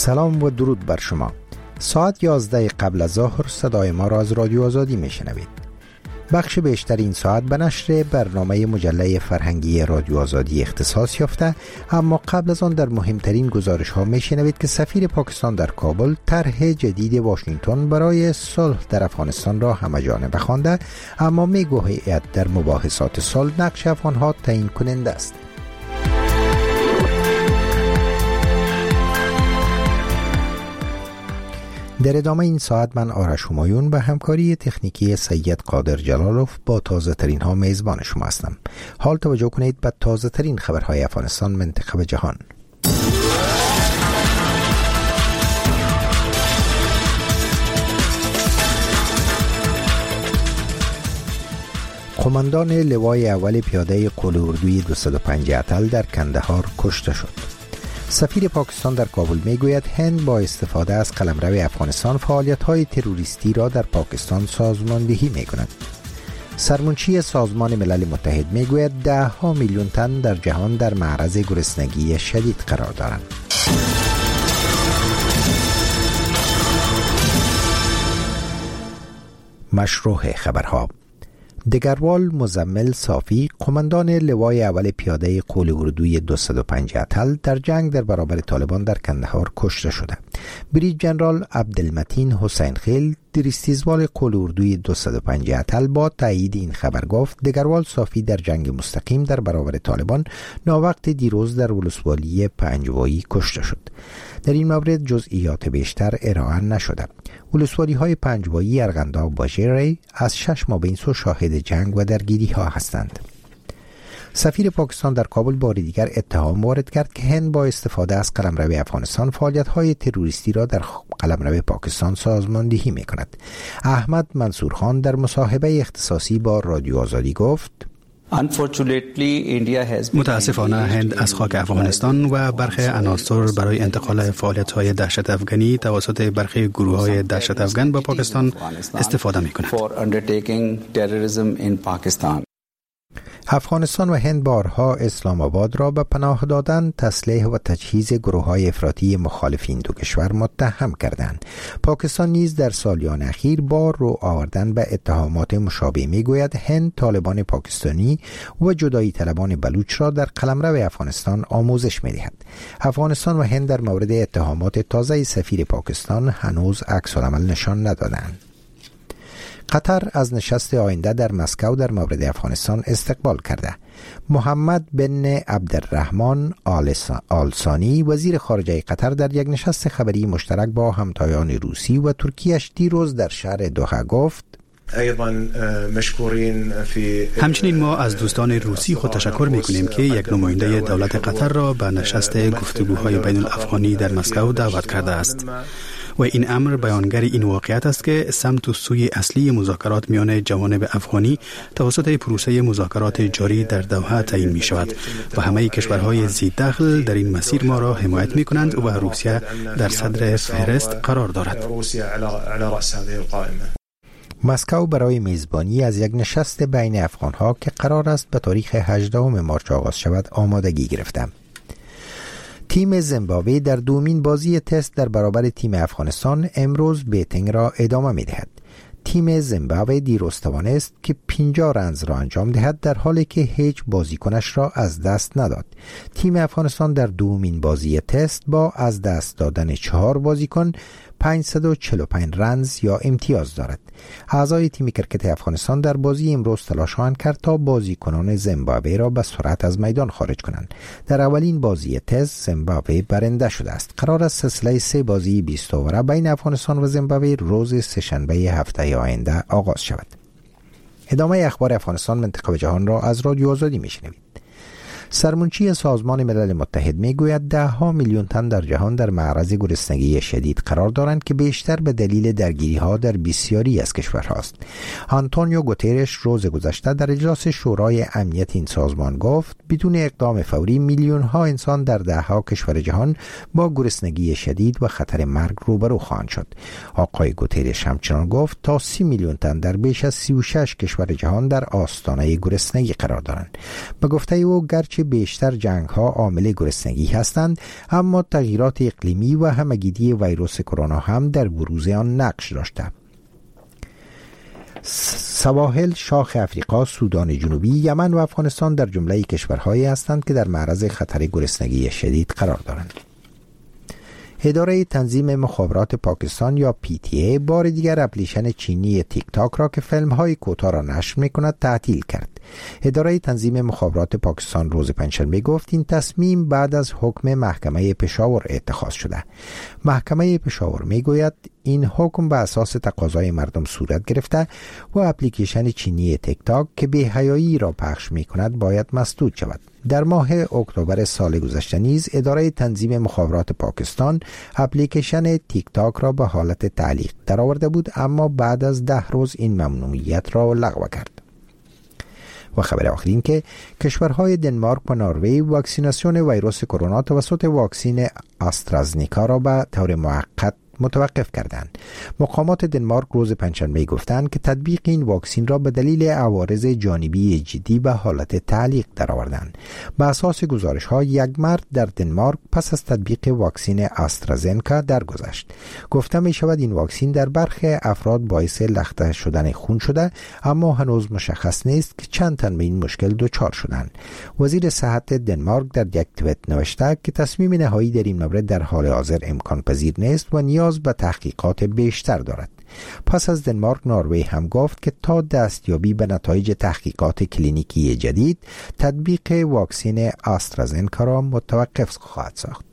سلام و درود بر شما. ساعت 11 قبل از ظهر صدای ما را از رادیو آزادی میشنوید. بخش بیشتر این ساعت به نشر برنامه مجله فرهنگی رادیو آزادی اختصاص یافته، اما قبل از آن در مهمترین گزارش ها میشنوید که سفیر پاکستان در کابل طرح جدید واشنگتن برای صلح در افغانستان را همه‌جانبه خوانده، اما میگوید در مباحثات صلح نقش افغان‌ها تعیین کننده است. در ادامه این ساعت من آرش همایون به همکاری تکنیکی سید قادر جلالوف با تازه ترین ها میزبان شما هستم. حال توجه کنید به تازه ترین خبرهای افغانستان، منطقه و جهان. قماندان لوای اول پیاده قول اردوی 205 اتل در کندهار کشته شد. سفیر پاکستان در کابل میگوید هند با استفاده از قلمرو افغانستان فعالیت‌های تروریستی را در پاکستان سازماندهی می‌کند. سرمنشی سازمان ملل متحد میگوید 10 میلیون تن در جهان در معرض گرسنگی شدید قرار دارند. مشروع خبرها. دگروال مزمل صافی، قماندان لوای اول پیاده قول اردوی 205 اتل در جنگ در برابر طالبان در کندهار کشته شده. بریج جنرال عبدالمتین حسین خیل، دریستیزوال قول اردوی 205 اتل با تایید این خبر گفت دگروال صافی در جنگ مستقیم در برابر طالبان ناوقت دیروز در ولسوالی پنجوایی کشته شد. در این مورد جزئیات بیشتر ارائه نشده. ولسوالی های پنجوایی، ارغنداب و ژیری از 6 ماه به این سو شاهد جنگ و درگیری ها هستند. سفیر پاکستان در کابل بار دیگر اتهام وارد کرد که هند با استفاده از قلمرو افغانستان فعالیت های تروریستی را در قلمرو پاکستان سازماندهی می کند. احمد منصورخان در مصاحبه اختصاصی با رادیو آزادی گفت: متاسفانه هند از خاک افغانستان و برخی عناصر برای انتقال فعالیت‌های دهشت افغانی توسط برخی گروه‌های دهشت افغان به پاکستان استفاده می‌کند. افغانستان و هند بارها اسلام آباد را به پناه دادن، تسلیح و تجهیز گروه‌های افراطی مخالف این دو کشور متهم کردند. پاکستان نیز در سالیان اخیر بار رو آوردن به اتهامات مشابه میگوید هند طالبان پاکستانی و جدایی طلبان بلوچ را در قلمرو افغانستان آموزش می‌دهد. افغانستان و هند در مورد اتهامات تازه سفیر پاکستان هنوز عکس‌العمل نشان ندادند. قطر از نشست آینده در مسکو در مورد افغانستان استقبال کرده. محمد بن عبدالرحمن آل ثانی، وزیر خارجه قطر، در یک نشست خبری مشترک با همتایان روسی و ترکیه‌اش دیروز در شهر دوحه گفت: همچنین ما از دوستان روسی خود تشکر می‌کنیم که یک نماینده دولت قطر را به نشست گفتگوهای بین الافغانی در مسکو دعوت کرده است و این امر بیانگر این واقعیت است که سمت و سوی اصلی مذاکرات میان جوانب افغانی توسط پروسه مذاکرات جاری در دوحه تعیین می شود و همه کشورهای ذی دخل در این مسیر ما را حمایت می کنند و روسیه در صدر فهرست قرار دارد. مسکو برای میزبانی از یک نشست بین افغانها که قرار است به تاریخ 18 مارس آغاز شود آمادگی گرفته. تیم زیمبابوه در دومین بازی تست در برابر تیم افغانستان امروز بیتینگ را ادامه می دهد. تیم زیمبابوه دیروز توانست که 50 رنز را انجام دهد در حالی که هیچ بازیکنش را از دست نداد. تیم افغانستان در دومین بازی تست با از دست دادن 4 بازیکن 545 رنز یا امتیاز دارد. اعضای تیم کرکت افغانستان در بازی امروز تلاش خواهند کرد تا بازیکنان زیمبابوه را به سرعت از میدان خارج کنند. در اولین بازی تست زیمبابوه برنده شده است. قرار است سلسله 3 بازی 20 اووره بین افغانستان و زیمبابوه روز سه‌شنبه هفته آینده آغاز شود. ادامه اخبار افغانستان، منطقه و جهان را از رادیو آزادی میشنوید. سرمنشی سازمان ملل متحد میگوید 10 میلیون تن در جهان در معرض گرسنگی شدید قرار دارند که بیشتر به دلیل درگیری ها در بسیاری از کشورهاست. آنتونیو گوترش روز گذشته در اجلاس شورای امنیت این سازمان گفت بدون اقدام فوری میلیون ها انسان در 10 کشور جهان با گرسنگی شدید و خطر مرگ روبرو خواهند شد. آقای گوترش همچنان گفت تا 30 میلیون تن در بیش از 36 کشور جهان در آستانه گرسنگی قرار دارند. به گفته او گرچه اگرچه بیشتر جنگ‌ها عامل گرسنگی هستند، اما تغییرات اقلیمی و همگیری ویروس کرونا هم در بروز آن نقش داشته. سواحل شاخ افریقا، سودان جنوبی، یمن و افغانستان در جمله کشورهایی هستند که در معرض خطر گرسنگی شدید قرار دارند. اداره تنظیم مخابرات پاکستان یا PTA بار دیگر اپلیکیشن چینی تیک تاک را که فیلم‌های کوتاه را نشر می‌کند تعطیل کرد. اداره تنظیم مخابرات پاکستان روز پنجشنبه گفت این تصمیم بعد از حکم محکمه پشاور اتخاذ شده. محکمه پشاور میگوید این حکم به اساس تقاضای مردم صورت گرفته و اپلیکیشن چینی تیک تاک که بی‌حیایی را پخش می‌کند باید مسدود شود. در ماه اکتبر سال گذشته نیز اداره تنظیم مخابرات پاکستان اپلیکیشن تیک تاک را به حالت تعلیق درآورده بود، اما بعد از 10 روز این ممنوعیت را لغو کرد. و خبر آخر این که کشورهای دنمارک و نروژ واکسیناسیون ویروس کرونا توسط واکسن آسترازنیکا را به طور موقت متوقف کردند. مقامات دنمارک روز پنجشنبه گفتند که تطبیق این واکسن را به دلیل عوارض جانبی جدی به حالت تعلیق درآوردند. به اساس گزارش‌ها یک مرد در دنمارک پس از تطبیق واکسن آسترازنکا درگذشت. گفته می شود این واکسن در برخی افراد باعث لخته شدن خون شده، اما هنوز مشخص نیست که چند تن به این مشکل دچار شدند. وزیر صحت دنمارک در یک توییت نوشته که تصمیم نهایی در این مورد در حال حاضر امکان پذیر نیست و نیاز به تحقیقات بیشتر دارد. پس از دنمارک، نروژ هم گفت که تا دستیابی به نتایج تحقیقات کلینیکی جدید تطبیق واکسن آسترازنکا را متوقف خواهد ساخت.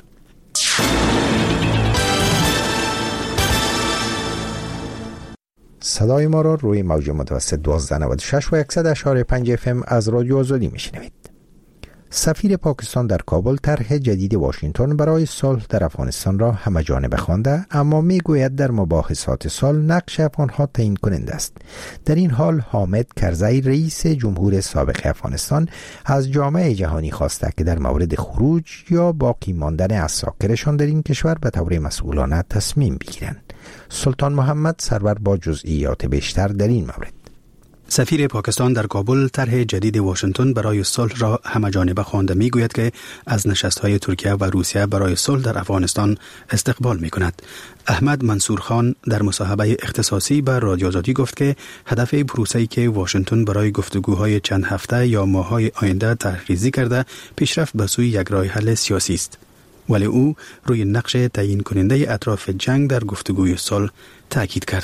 صدای ما را روی موج متوسط 1296 و 100.5 FM از رادیو آزادی میشنوید. سفیر پاکستان در کابل طرح جدید واشنگتن برای صلح در افغانستان را همه‌جانبه خوانده، اما میگوید در مباحثات صلح نقش افغان‌ها تعیین کننده است. در این حال حامد کرزی رئیس جمهور سابق افغانستان از جامعه جهانی خواسته که در مورد خروج یا باقی ماندن عساکرشان در این کشور به طور مسئولانه تصمیم بگیرند. سلطان محمد سرور با جزئیات بیشتر در این مورد. سفیر پاکستان در کابل طرح جدید واشنگتن برای صلح را همه‌جانبه خوانده میگوید که از نشست‌های ترکیه و روسیه برای صلح در افغانستان استقبال می‌کند. احمد منصور خان در مصاحبه اختصاصی به رادیو آزادی گفت که هدف پروسه‌ای که واشنگتن برای گفتگوهای چند هفته یا ماه‌های آینده طرح‌ریزی کرده پیشرفت به سوی یک راه حل سیاسی است. ولی او روی نقش تعیین کننده اطراف جنگ در گفتگوی صلح تاکید کرد.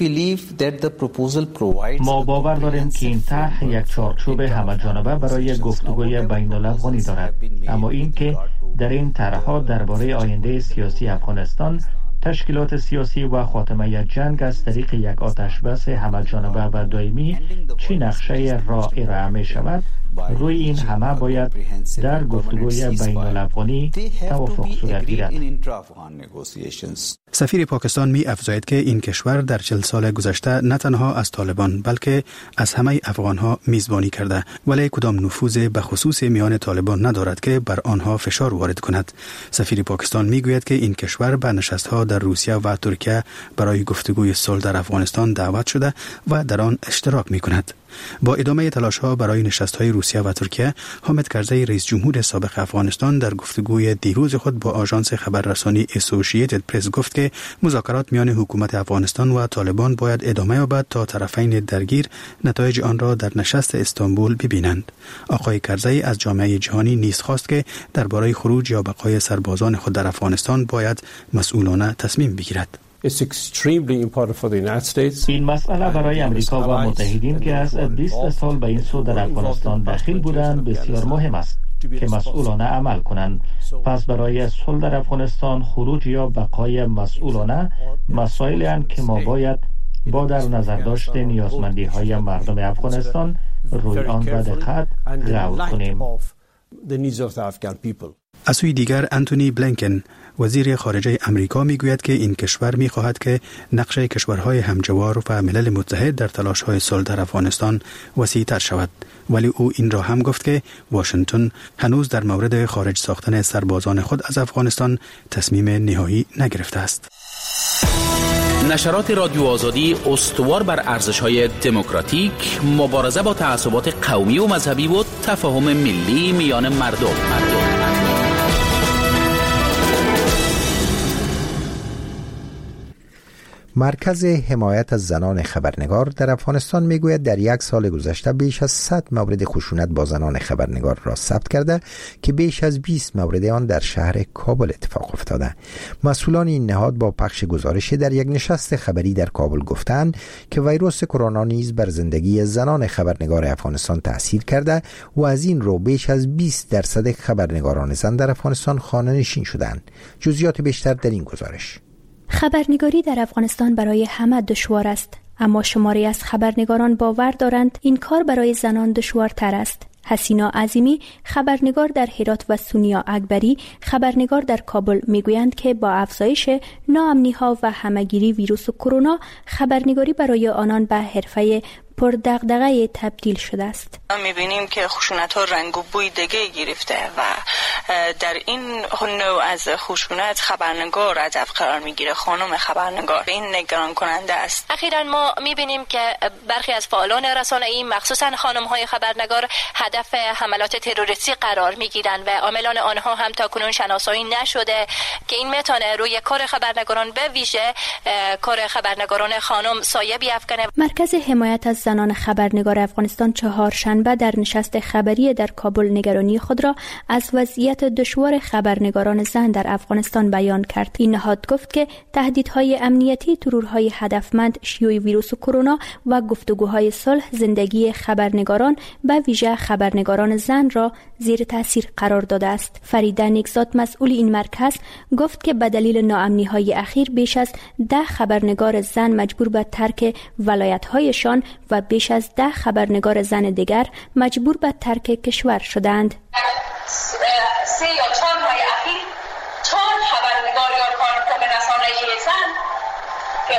ما باور داریم که این طرح یک چارچوب همه‌جانبه برای گفتگوی بین‌الافغانی دارد، اما این که در این طرح‌ها درباره آینده سیاسی افغانستان، تشکیلات سیاسی و خاتمه جنگ از طریق یک آتشبس همه‌جانبه و دائمی چی نقشه را ارائه می شود، روی این همه باید در گفتگوی بین‌الافغانی توافق صورت گیرد. سفیر پاکستان می افزاید که این کشور در 40 سال گذشته نه تنها از طالبان بلکه از همه افغانها میزبانی کرده، ولی کدام نفوذ به خصوص میان طالبان ندارد که بر آنها فشار وارد کند. سفیر پاکستان می گوید که این کشور به نشست‌ها در روسیه و ترکیه برای گفتگوی صلح در افغانستان دعوت شده و در آن اشتراک می کند. با ادامه تلاش‌ها برای نشست‌های روسیه و ترکیه، حامد کرزی رئیس جمهور سابق افغانستان در گفتگوی دیروز خود با آژانس خبررسانی اسوسییتد پرس گفت که مذاکرات میان حکومت افغانستان و طالبان باید ادامه یابد تا طرفین درگیر نتایج آن را در نشست استانبول ببینند. آقای کرزی از جامعه جهانی نیز خواست که درباره خروج یا بقای سربازان خود در افغانستان باید مسئولانه تصمیم بگیرد. این مسئله برای امریکا و متحدین که از 20 سال به این سو در افغانستان داخل بودند بسیار مهم است که مسئولانه عمل کنند. پس برای صلح در افغانستان خروج یا بقای مسئولانه مسائلی اند که ما باید با در نظر داشت نیازمندی های مردم افغانستان روی آن به دقت غور کنیم. از سوی دیگر انتونی بلینکن وزیر خارجه امریکا میگوید که این کشور میخواهد که نقش کشورهای همجوار و ملل متحد در تلاش‌های صلح در افغانستان وسیع‌تر شود، ولی او این را هم گفت که واشنگتن هنوز در مورد خارج ساختن سربازان خود از افغانستان تصمیم نهایی نگرفته است. نشرات رادیو آزادی استوار بر ارزش‌های دموکراتیک، مبارزه با تعصبات قومی و مذهبی و تفاهم ملی میان مردم. مرکز حمایت از زنان خبرنگار در افغانستان میگوید در یک سال گذشته بیش از 100 مورد خشونت با زنان خبرنگار را ثبت کرده که بیش از 20 مورد آن در شهر کابل اتفاق افتاده. مسئولان این نهاد با پخش گزارشی در یک نشست خبری در کابل گفتند که ویروس کرونا نیز بر زندگی زنان خبرنگار افغانستان تأثیر کرده و از این رو بیش از 20% خبرنگاران زن در افغانستان خانه‌نشین شدند. جزئیات بیشتر در این گزارش. خبرنگاری در افغانستان برای همه دشوار است، اما شماری از خبرنگاران باور دارند این کار برای زنان دشوارتر است. حسینا عظیمی خبرنگار در هرات و سونیا اکبری خبرنگار در کابل میگویند که با افزایش ناامنی‌ها و همه‌گیری ویروس کرونا خبرنگاری برای آنان به حرفه پردغدغه تبدیل شده است. می‌بینیم که خشونت‌ها رنگ و بوی دیگه گرفته و در این نوع از خشونت خبرنگار هدف قرار میگیره. خانم خبرنگار این نگران کننده است. اخیراً ما می‌بینیم که برخی از فعالان رسانه‌ای مخصوصاً خانم‌های خبرنگار هدف حملات تروریستی قرار می‌گیرند و عاملان آنها هم تاکنون شناسایی نشده که این میتونه روی کار خبرنگاران به ویژه کار خبرنگاران خانم سایه بیفکنه. مرکز حمایت از زنان خبرنگار افغانستان چهارشنبه در نشست خبری در کابل نگرانی خود را از وضعیت دشوار خبرنگاران زن در افغانستان بیان کرد. این نهاد گفت که تهدیدهای امنیتی، ترورهای هدفمند، شیوع ویروس کرونا و گفتگوهای صلح زندگی خبرنگاران به ویژه خبرنگاران زن را زیر تاثیر قرار داده است. فریده نیکزاد مسئول این مرکز گفت که به دلیل ناامنی‌های اخیر بیش از 10 خبرنگار زن مجبور به ترک ولایت‌هایشان و بیش از 10 خبرنگار زن دیگر مجبور به ترک کشور شدند. 3 یا 4 ماه اخیر 4 خبرنگار یا کارکنان رسانه‌ای زن که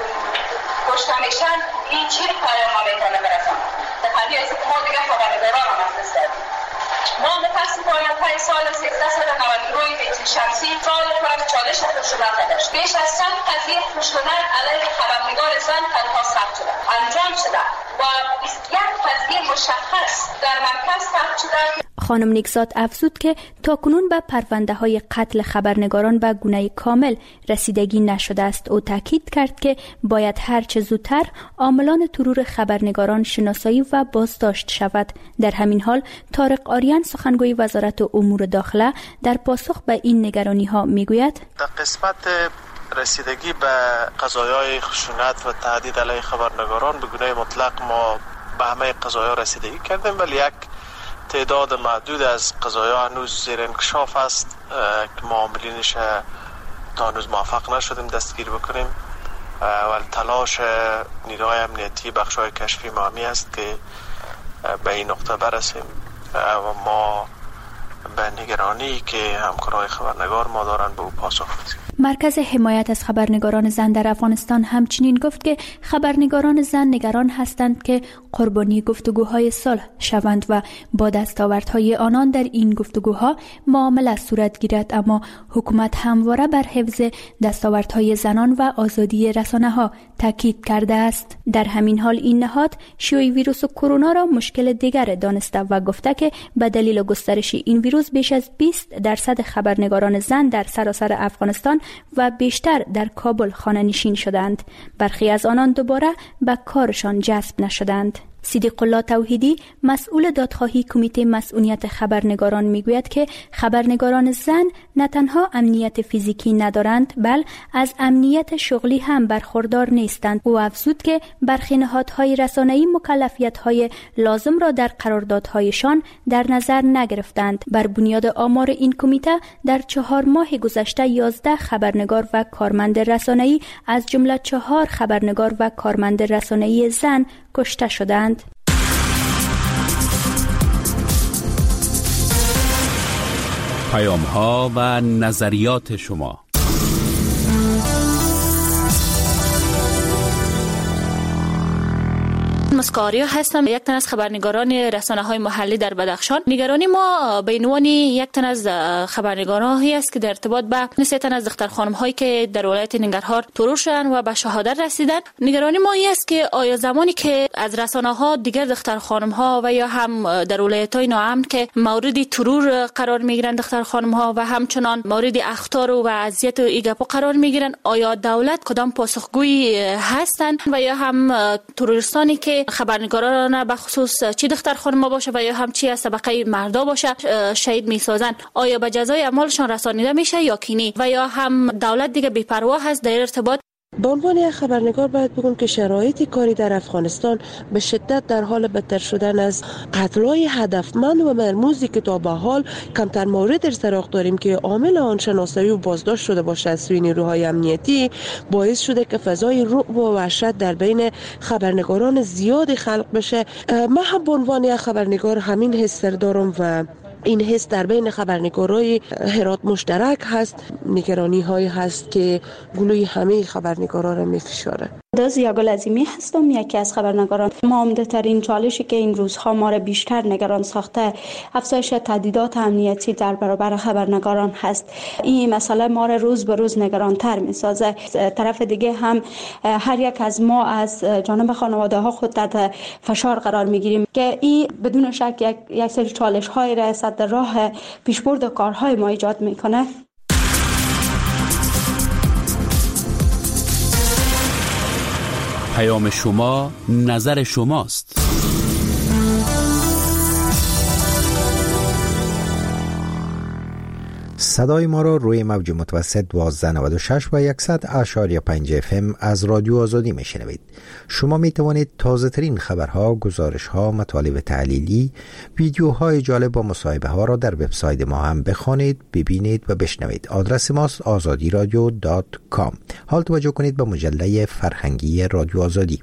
کشته میشن. این چه پیام میتونه برسونه؟ در حالی است که ما دیگه خبرنگاران هم هستیم. ما متاسفانه پای سال 1392 بیت شمسی سال پر چالش خشونت داشت. بیش از 100 قضیه خشونت علیه خبرنگار زن تنها ثبت شده، انجام شده و 21 قضیه مشخص در مرکز ثبت شده. خانم نیکزاد افزود که تاکنون به پرونده‌های قتل خبرنگاران به گونه کامل رسیدگی نشده است. او تاکید کرد که باید هر چه زودتر عاملان ترور خبرنگاران شناسایی و بازداشت شود. در همین حال طارق آریان سخنگوی وزارت امور داخله در پاسخ به این نگرانی‌ها میگوید: در قسمت رسیدگی به قضایای خشونت و تهدید علیه خبرنگاران به گونه مطلق ما به همه قضایا رسیدگی کردیم، ولی یک تعداد محدود از قضایا هنوز زیر انکشاف است که معاملینش تا هنوز موفق نشدیم دستگیر بکنیم و تلاش نیروهای امنیتی بخش‌های کشفی مهمی است که به این نقطه برسیم و ما به نگرانی که همکارای خبرنگار ما دارن به او پاسخ بدیم. مرکز حمایت از خبرنگاران زن در افغانستان همچنین گفت که خبرنگاران زن نگران هستند که قربانی گفتگوهای صلح شوند و با دستاوردهای آنان در این گفتگوها معامله صورت گیرد، اما حکومت همواره بر حفظ دستاوردهای زنان و آزادی رسانه‌ها تاکید کرده است. در همین حال این نهاد شیوع ویروس کرونا را مشکل دیگر دانسته و گفته که به دلیل گسترش این ویروس بیش از 20% خبرنگاران زن در سراسر افغانستان و بیشتر در کابل خانه‌نشین شدند. برخی از آنان دوباره به کارشان جذب نشدند. صدیق الله توحیدی مسئول دادخواهی کمیته مسئولیت خبرنگاران میگوید که خبرنگاران زن نه تنها امنیت فیزیکی ندارند بل از امنیت شغلی هم برخوردار نیستند. او افزود که برخی نهادهای رسانه‌ای مکلفیت‌های لازم را در قراردادهایشان در نظر نگرفتند. بر بنیاد آمار این کمیته در 4 ماه گذشته 11 خبرنگار و کارمند رسانه‌ای از جمله 4 خبرنگار و کارمند رسانه‌ای زن کشته شدند. پیام‌ها و نظریات شما. مسکاریا هستم، یک تن از خبرنگاران رسانه‌های محلی در بدخشان. نگرانی ما به عنوان یک تن از خبرنگارانی است که در ارتباط به سه تن از دختر خانم‌هایی که در ولایت ننگرهار ترور شدند و به شهادت رسیدند. نگرانی ما این است که آیا زمانی که از رسانه‌ها دیگر دختر خانم‌ها و یا هم در ولایت‌های ناامن که مورد ترور قرار می‌گیرند دختر خانم‌ها و همچنان مورد اخطار و اذیت و ایگاپو قرار می‌گیرند، آیا دولت کدام پاسخگویی هستند و یا هم تروریستانی که خبرنگاران به خصوص چی دختر خانم‌ها باشه و یا هم چی از طبقه مردا باشه شهید می‌سازند، آیا به جزای اعمالشان رسانیده میشه یا کی و یا هم دولت دیگه بی‌پروا هست در ارتباط؟ به عنوان یک خبرنگار باید بگم که شرایط کاری در افغانستان به شدت در حال بدتر شدن از قتل‌های هدفمند و مرموزی که تا به حال کمتر مورد در سراغ داریم که عامل آن شناسایی و بازداشت شده باشه از سوی نیروهای امنیتی، باعث شده که فضای رعب و وحشت در بین خبرنگاران زیاد خلق بشه. من هم به عنوان یک خبرنگار همین حس دارم و این حس در بین خبرنگارای هرات مشترک هست. نگرانی هایی هست که گلوی همه خبرنگارا را میفشاره. دازیا گلعظیمی هستم، یکی از خبرنگاران. عمده ترین چالشی که این روزها ما را بیشتر نگران ساخته افزایش تهدیدات امنیتی در برابر خبرنگاران هست. این مسئله ما را روز به روز نگران تر می سازه. طرف دیگه هم هر یک از ما از جانب خانواده ها خود تحت فشار قرار می گیریم که این بدون شک یک سری چالش های را صد راه پیشبرد کارهای ما ایجاد میکنه. پیام شما، نظر شماست. صدای ما را روی موج متوسط 1296 و 100.5 FM از رادیو آزادی میشنوید. شما می توانید تازه ترین خبرها، گزارشها، مطالب تحلیلی، ویدیوهای جالب و مصاحبه ها را در وبسایت ما هم بخوانید، ببینید و بشنوید. آدرس ماست azadiradio.com. حال توجه کنید به مجله فرهنگی رادیو آزادی.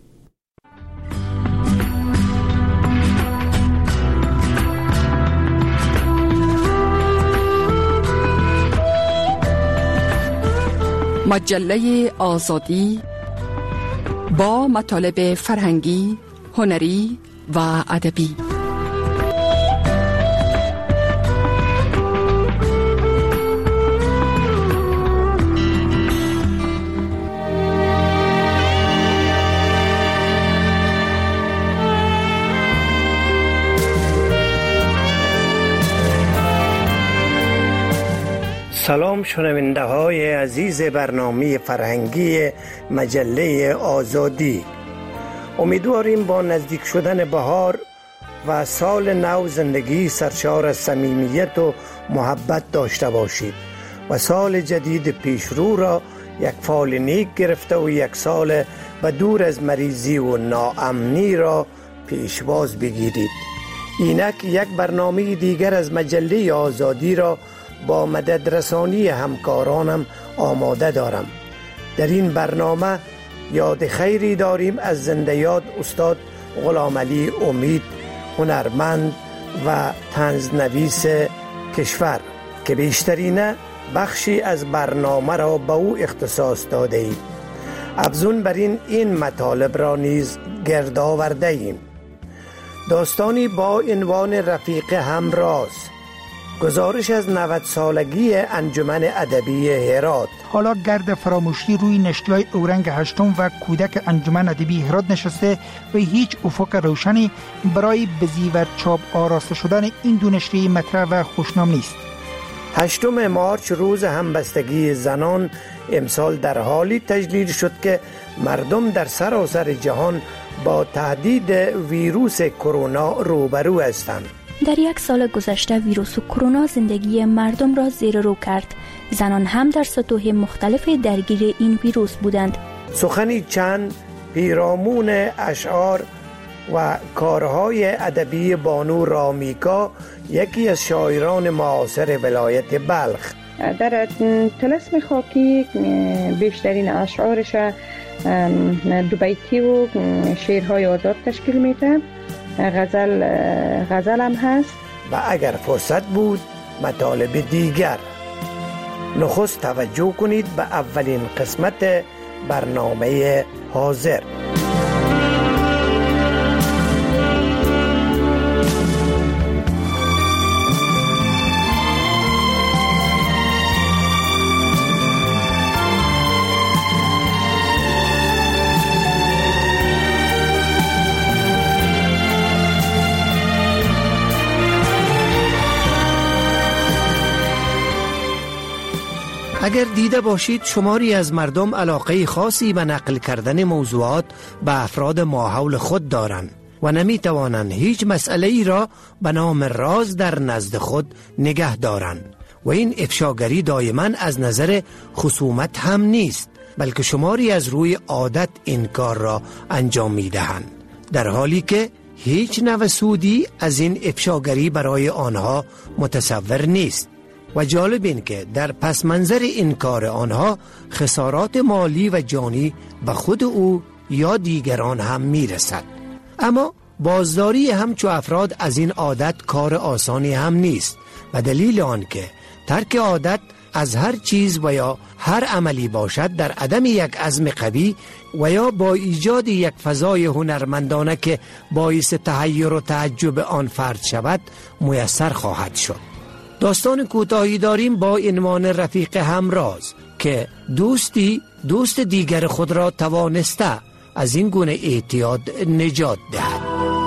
مجله آزادی با مطالب فرهنگی، هنری و ادبی. سلام شنونده های عزیز برنامه فرهنگی مجله آزادی. امیدواریم با نزدیک شدن بهار و سال نو زندگی سرشار از صمیمیت و محبت داشته باشید و سال جدید پیشرو را یک فال نیک گرفته و یک سال و دور از مریضی و ناامنی را پیشواز بگیرید. اینک یک برنامه دیگر از مجله آزادی را با مدد رسانی همکارانم آماده دارم. در این برنامه یاد خیری داریم از زنده یاد استاد غلامعلی امید، هنرمند و طنزنویس کشور که بیشترین بخشی از برنامه را به او اختصاص داده ایم. افزون بر این مطالب را نیز گرد آورده ایم. داستانی با عنوان رفیق همراز، گزارش از 90 سالگی انجمن ادبی هرات. حالا گرد فراموشی روی نشریه‌های اورنگ هشتم و کودک انجمن ادبی هرات نشسته و هیچ افق روشنی برای به زیور چاپ آراسته شدن این دو نشریه مطرح و خوشنام نیست. 8 مارچ روز همبستگی زنان امسال در حالی تجلیل شد که مردم در سراسر جهان با تهدید ویروس کرونا روبرو هستند. در یک سال گذشته ویروس کرونا زندگی مردم را زیر رو کرد. زنان هم در سطوح مختلف درگیر این ویروس بودند. سخنی چند پیرامون اشعار و کارهای ادبی بانو رامیکا، یکی از شاعران معاصر ولایت بلخ. در طلسم خاکی بیشترین اشعارش دو بیتی و شعرهای آزاد تشکیل میده. غزل هم هست و اگر فرصت بود مطالب دیگر. نخست توجه کنید به اولین قسمت برنامه حاضر. اگر دیده باشید شماری از مردم علاقه خاصی به نقل کردن موضوعات به افراد ماحول خود دارند و نمی توانند هیچ مسئله ای را به نام راز در نزد خود نگه دارند و این افشاگری دائما از نظر خصومت هم نیست، بلکه شماری از روی عادت این کار را انجام می دهند، در حالی که هیچ نوع سودی از این افشاگری برای آنها متصور نیست. و جالب این که در پس منظر این کار آنها خسارات مالی و جانی به خود او یا دیگران هم می رسد. اما بازداری همچو افراد از این عادت کار آسانی هم نیست و دلیل آن که ترک عادت از هر چیز و یا هر عملی باشد در عدم یک عزم قوی و یا با ایجاد یک فضای هنرمندانه که باعث تحیر و تعجب آن فرد شود میسر خواهد شد. داستان کوتاهی داریم با عنوان رفیق همراز که دوست دیگر خود را توانسته از این گونه اعتیاد نجات دهد.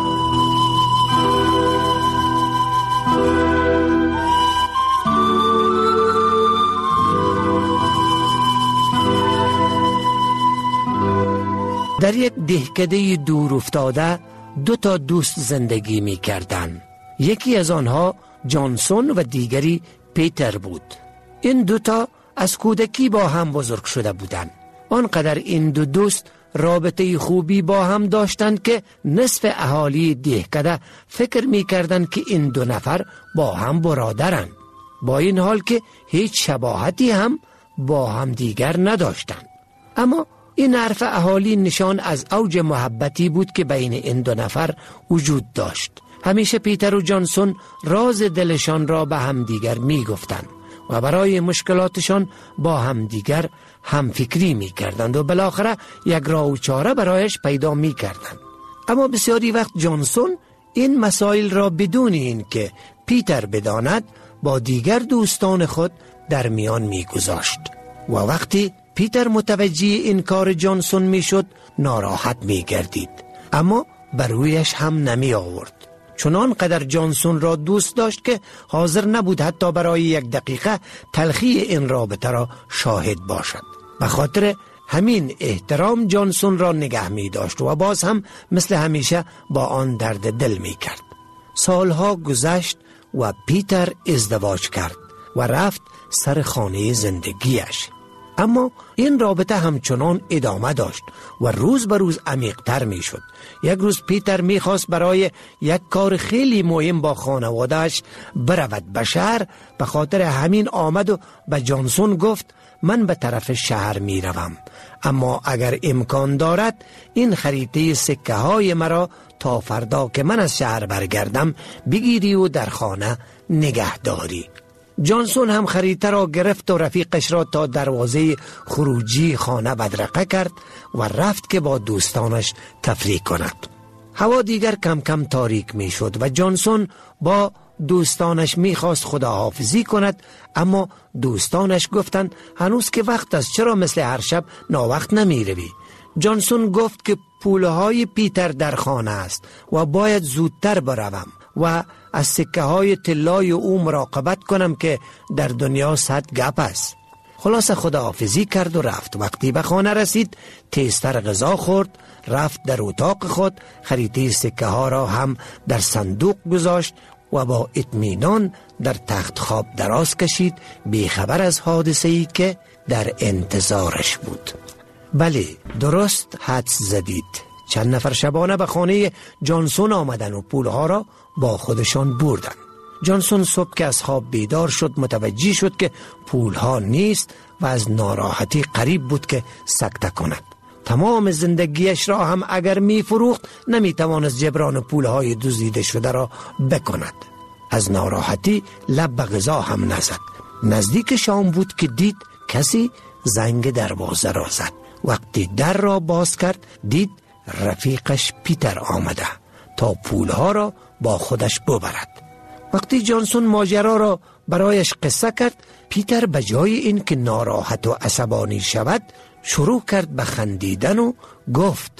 در یک دهکده دور افتاده 2 دوست زندگی می کردند. یکی از آنها جانسون و دیگری پیتر بود. این 2 از کودکی با هم بزرگ شده بودند. آنقدر این 2 دوست رابطه خوبی با هم داشتند که نصف اهالی دهکده فکر می کردند که این 2 نفر با هم برادرند، با این حال که هیچ شباهتی هم با هم دیگر نداشتند. اما این حرف اهالی نشان از اوج محبتی بود که بین این 2 نفر وجود داشت. همیشه پیتر و جانسون راز دلشان را به همدیگر می گفتند و برای مشکلاتشان با همدیگر همفکری می کردند و بالاخره یک راه و چاره برایش پیدا می کردند. اما بسیاری وقت جانسون این مسائل را بدون این که پیتر بداند با دیگر دوستان خود در میان می گذاشت و وقتی پیتر متوجه این کار جانسون می شد ناراحت می گردید، اما بر رویش هم نمی آورد، چنان قدر جانسون را دوست داشت که حاضر نبود حتی برای 1 دقیقه تلخی این رابطه را شاهد باشد. به خاطر همین احترام جانسون را نگه می داشت و باز هم مثل همیشه با آن درد دل می کرد. سالها گذشت و پیتر ازدواج کرد و رفت سر خانه زندگیش. اما این رابطه همچنان ادامه داشت و روز به روز عمیق‌تر می شد. یک روز پیتر می خواست برای یک کار خیلی مهم با خانوادهش برود به شهر، به خاطر همین آمد و به جانسون گفت من به طرف شهر می روم، اما اگر امکان دارد این خریطه سکه های مرا تا فردا که من از شهر برگردم بگیری و در خانه نگه داری. جانسون هم خریطه را گرفت و رفیقش را تا دروازه خروجی خانه بدرقه کرد و رفت که با دوستانش تفریح کند. هوا دیگر کم کم تاریک می شد و جانسون با دوستانش می خواست خداحافظی کند، اما دوستانش گفتند هنوز که وقت است، چرا مثل هر شب ناوقت نمی روی؟ جانسون گفت که پولهای پیتر در خانه است و باید زودتر بروم و از سکه های طلای او مراقبت کنم که در دنیا 100 گپ است. خلاصه خداحافظی کرد و رفت. وقتی به خانه رسید تیزتر غذا خورد، رفت در اتاق خود، خریطه سکه ها را هم در صندوق گذاشت و با اطمینان در تخت خواب دراز کشید، بیخبر از حادثه‌ای که در انتظارش بود. بله، درست حدس زدید. چند نفر شبانه به خانه جانسون آمدن و پولها را با خودشان بردن. جانسون صبح که از خواب بیدار شد متوجه شد که پولها نیست و از ناراحتی قریب بود که سکته کند. تمام زندگیش را هم اگر می فروخت نمی توانست جبران پولهای دزدیده شده را بکند. از ناراحتی لب به غذا هم نزد. نزدیک شام بود که دید کسی زنگ دروازه را زد. وقتی در را باز کرد دید رفیقش پیتر آمده تا پولها را با خودش ببرد. وقتی جانسون ماجرا را برایش قصه کرد، پیتر به جای این که ناراحت و عصبانی شود شروع کرد به خندیدن و گفت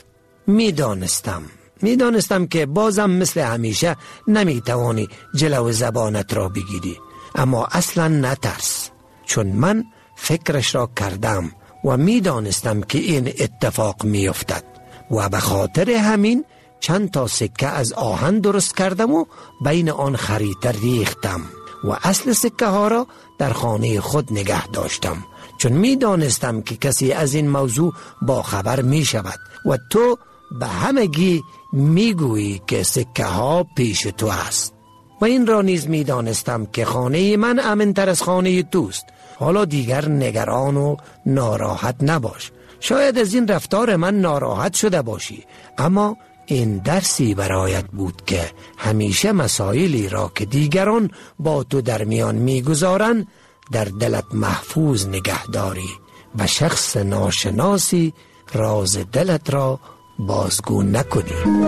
میدانستم که بازم مثل همیشه نمیتوانی جلو زبانت را بگیری، اما اصلا نترس، چون من فکرش را کردم و می دانستم که این اتفاق می افتد و به خاطر همین چند تا سکه از آهن درست کردم و بین آن خریطه ریختم و اصل سکه ها را در خانه خود نگه داشتم، چون می دانستم که کسی از این موضوع با خبر می شود و تو به همگی می گویی که سکه ها پیش تو است. و این را نیز می دانستم که خانه من امن‌تر از خانه توست. حالا دیگر نگران و ناراحت نباش. شاید از این رفتار من ناراحت شده باشی، اما این درسی برایت بود که همیشه مسائلی را که دیگران با تو در میان میگذارن در دلت محفوظ نگه داری و شخص ناشناسی راز دلت را بازگو نکنی.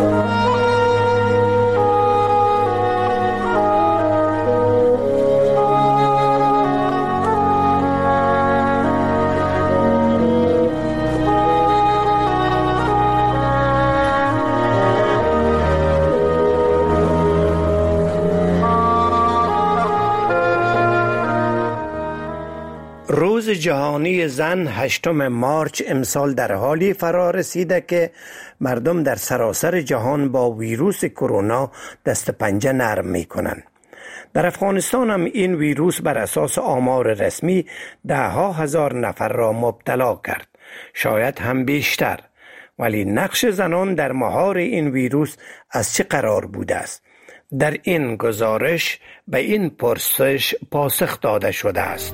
روز جهانی زن 8 مارچ امسال در حالی فرا رسیده که مردم در سراسر جهان با ویروس کرونا دست پنجه نرم می کنند. در افغانستان هم این ویروس بر اساس آمار رسمی 10,000 نفر را مبتلا کرد، شاید هم بیشتر. ولی نقش زنان در مهار این ویروس از چه قرار بوده است؟ در این گزارش به این پرسش پاسخ داده شده است.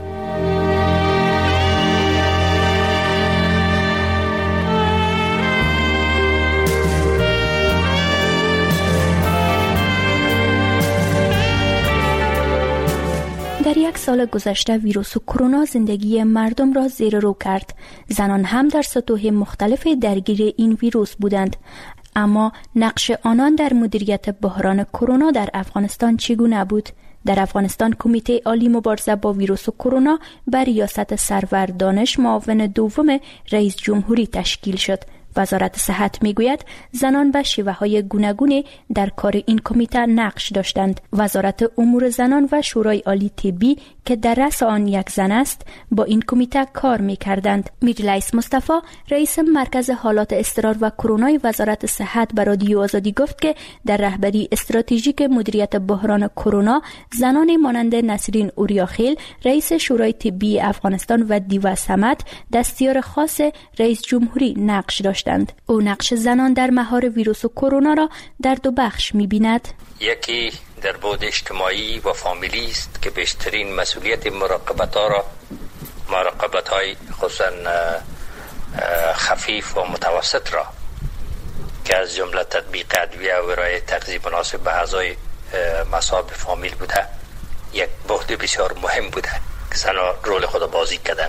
در یک سال گذشته ویروس کرونا زندگی مردم را زیر رو کرد. زنان هم در سطوح مختلف درگیر این ویروس بودند. اما نقش آنان در مدیریت بحران کرونا در افغانستان چگونه بود؟ در افغانستان کمیته عالی مبارزه با ویروس کرونا بر ریاست سرور دانش معاون دوم رئیس جمهوری تشکیل شد. وزارت صحت میگوید زنان به شیوه‌های گوناگونی در کار این کمیته نقش داشتند. وزارت امور زنان و شورای عالی طبی که در رأس آن یک زن است با این کمیته کار می‌کردند. میرلیس مصطفی رئیس مرکز حالات اضطرار و کرونای وزارت صحت به رادیو آزادی گفت که در رهبری استراتژیک مدیریت بحران کرونا زنان مانند نسرین اوریاخیل رئیس شورای طبی افغانستان و دیوا صمد دستیار خاص رئیس جمهوری نقش داشتند. او نقش زنان در مهار ویروس کرونا را در دو بخش می‌بیند. یکی در بعد اجتماعی و فامیلی است که بیشترین مسئولیت مراقبت‌های خصوصا خفیف و متوسط را که از جمله تطبیق ادویه و ارائه تغذیه مناسب به اعضای مصاب فامیل بوده، یک بعد بسیار مهم بوده که زنان رول خود بازی کردن.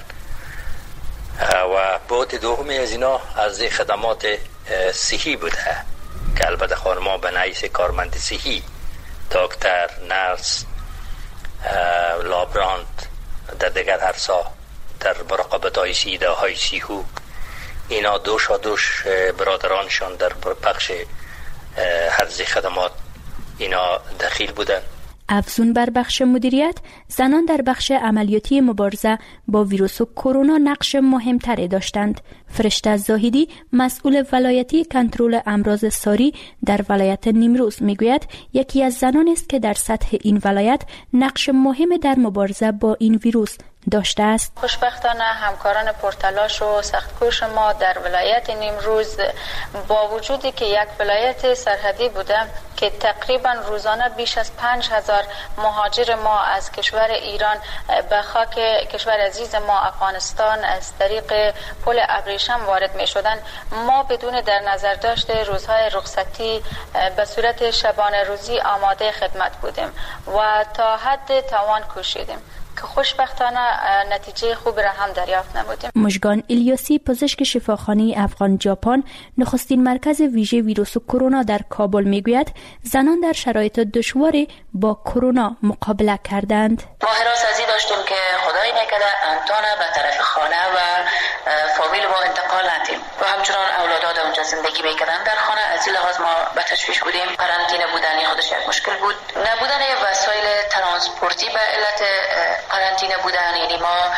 و بعد دومی از اینا از خدمات صحی بوده که البته خانم‌ها به نحیث کارمند صحی، دکتر، نرس، لابرانت، در دیگر عرصه در مراقبت‌های های صحی، اینا دوش برادرانشان در بخش حفظ خدمات اینا دخیل بودن. افزون بر بخش مدیریت، زنان در بخش عملیاتی مبارزه با ویروس کرونا نقش مهمتری داشتند. فرشته زاهدی مسئول ولایتی کنترل امراض ساری در ولایت نیمروز میگوید یکی از زنان است که در سطح این ولایت نقش مهم در مبارزه با این ویروس داشته است. خوشبختانه همکاران پرتلاش و سختکوش ما در ولایت نیمروز با وجودی که یک ولایت سرحدی بوده که تقریبا روزانه بیش از 5,000 مهاجر ما از کشور ایران به خاک کشور عزیز ما افغانستان از طریق پل ابریشم وارد می شدن، ما بدون در نظر داشته روزهای رخصتی به صورت شبانه روزی آماده خدمت بودیم و تا حد توان کوشیدیم که خوشبختانه نتیجه خوب را هم دریافت نمودیم. مژگان الیاسی پزشک شفاخانه افغان ژاپن نخستین مرکز ویژه ویروس کرونا در کابل میگوید زنان در شرایط دشواری با کرونا مقابله کردند. ما حراستی داشتیم که خدای نکرده امتحان به طرف خانه و فامیل ما انتقال ندیم و همچنان اولادات اونجا زندگی میکردن در خانه. از این لحاظ ما به تشویش بودیم. قرنطینه بودن خودش یک مشکل بود. نبودن وسایل ترانسپورتی به علت قرنطینه بودن، یعنی ما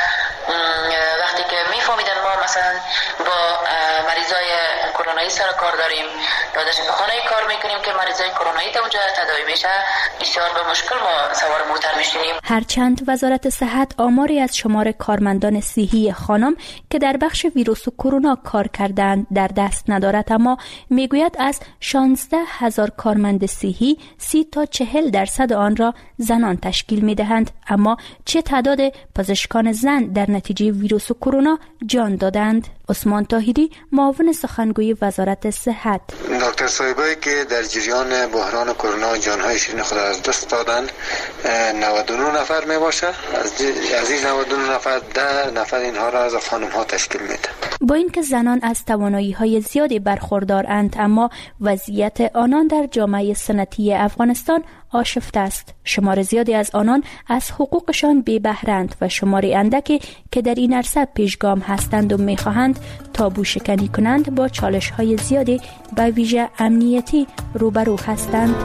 وقتی که میفهمیدن ما مثلا با مریضای کرونایی سر کار داریم یا در شفاخانه کار میکنیم که مریضای کرونایی تا اونجا تداوی میشه، بسیار به مشکل ما سوار موتر میشیم. هرچند وزارت صحت آماری از شمار کارمندان صحی خانم که در بخش ویروس کرونا کار کردند در دست ندارد، اما میگوید از 16,000 کارمند صحی 30 تا 40% آن را زنان تشکیل میدهند. اما چه تعداد پزشکان زن در نتیجه ویروس کرونا جان دادند؟ عثمان طاهری، معاون سخنگوی وزارت صحت: دکتر صاحبایی که در جریان بحران کرونا جانهای شیرین خود از دست دادند 99 نفر می باشه. از این 99 نفر 10 نفر اینها را از خانم ها تشکیل میده. با اینکه زنان از توانایی های زیادی برخوردارند، اما وضعیت آنان در جامعه سنتی افغانستان آشفته است. شمار زیادی از آنان از حقوقشان بی بهره‌اند و شمار اندکی که در این عرصه پیشگام هستند و میخواهند تابو شکنی کنند با چالش های زیادی به ویژه امنیتی روبرو هستند.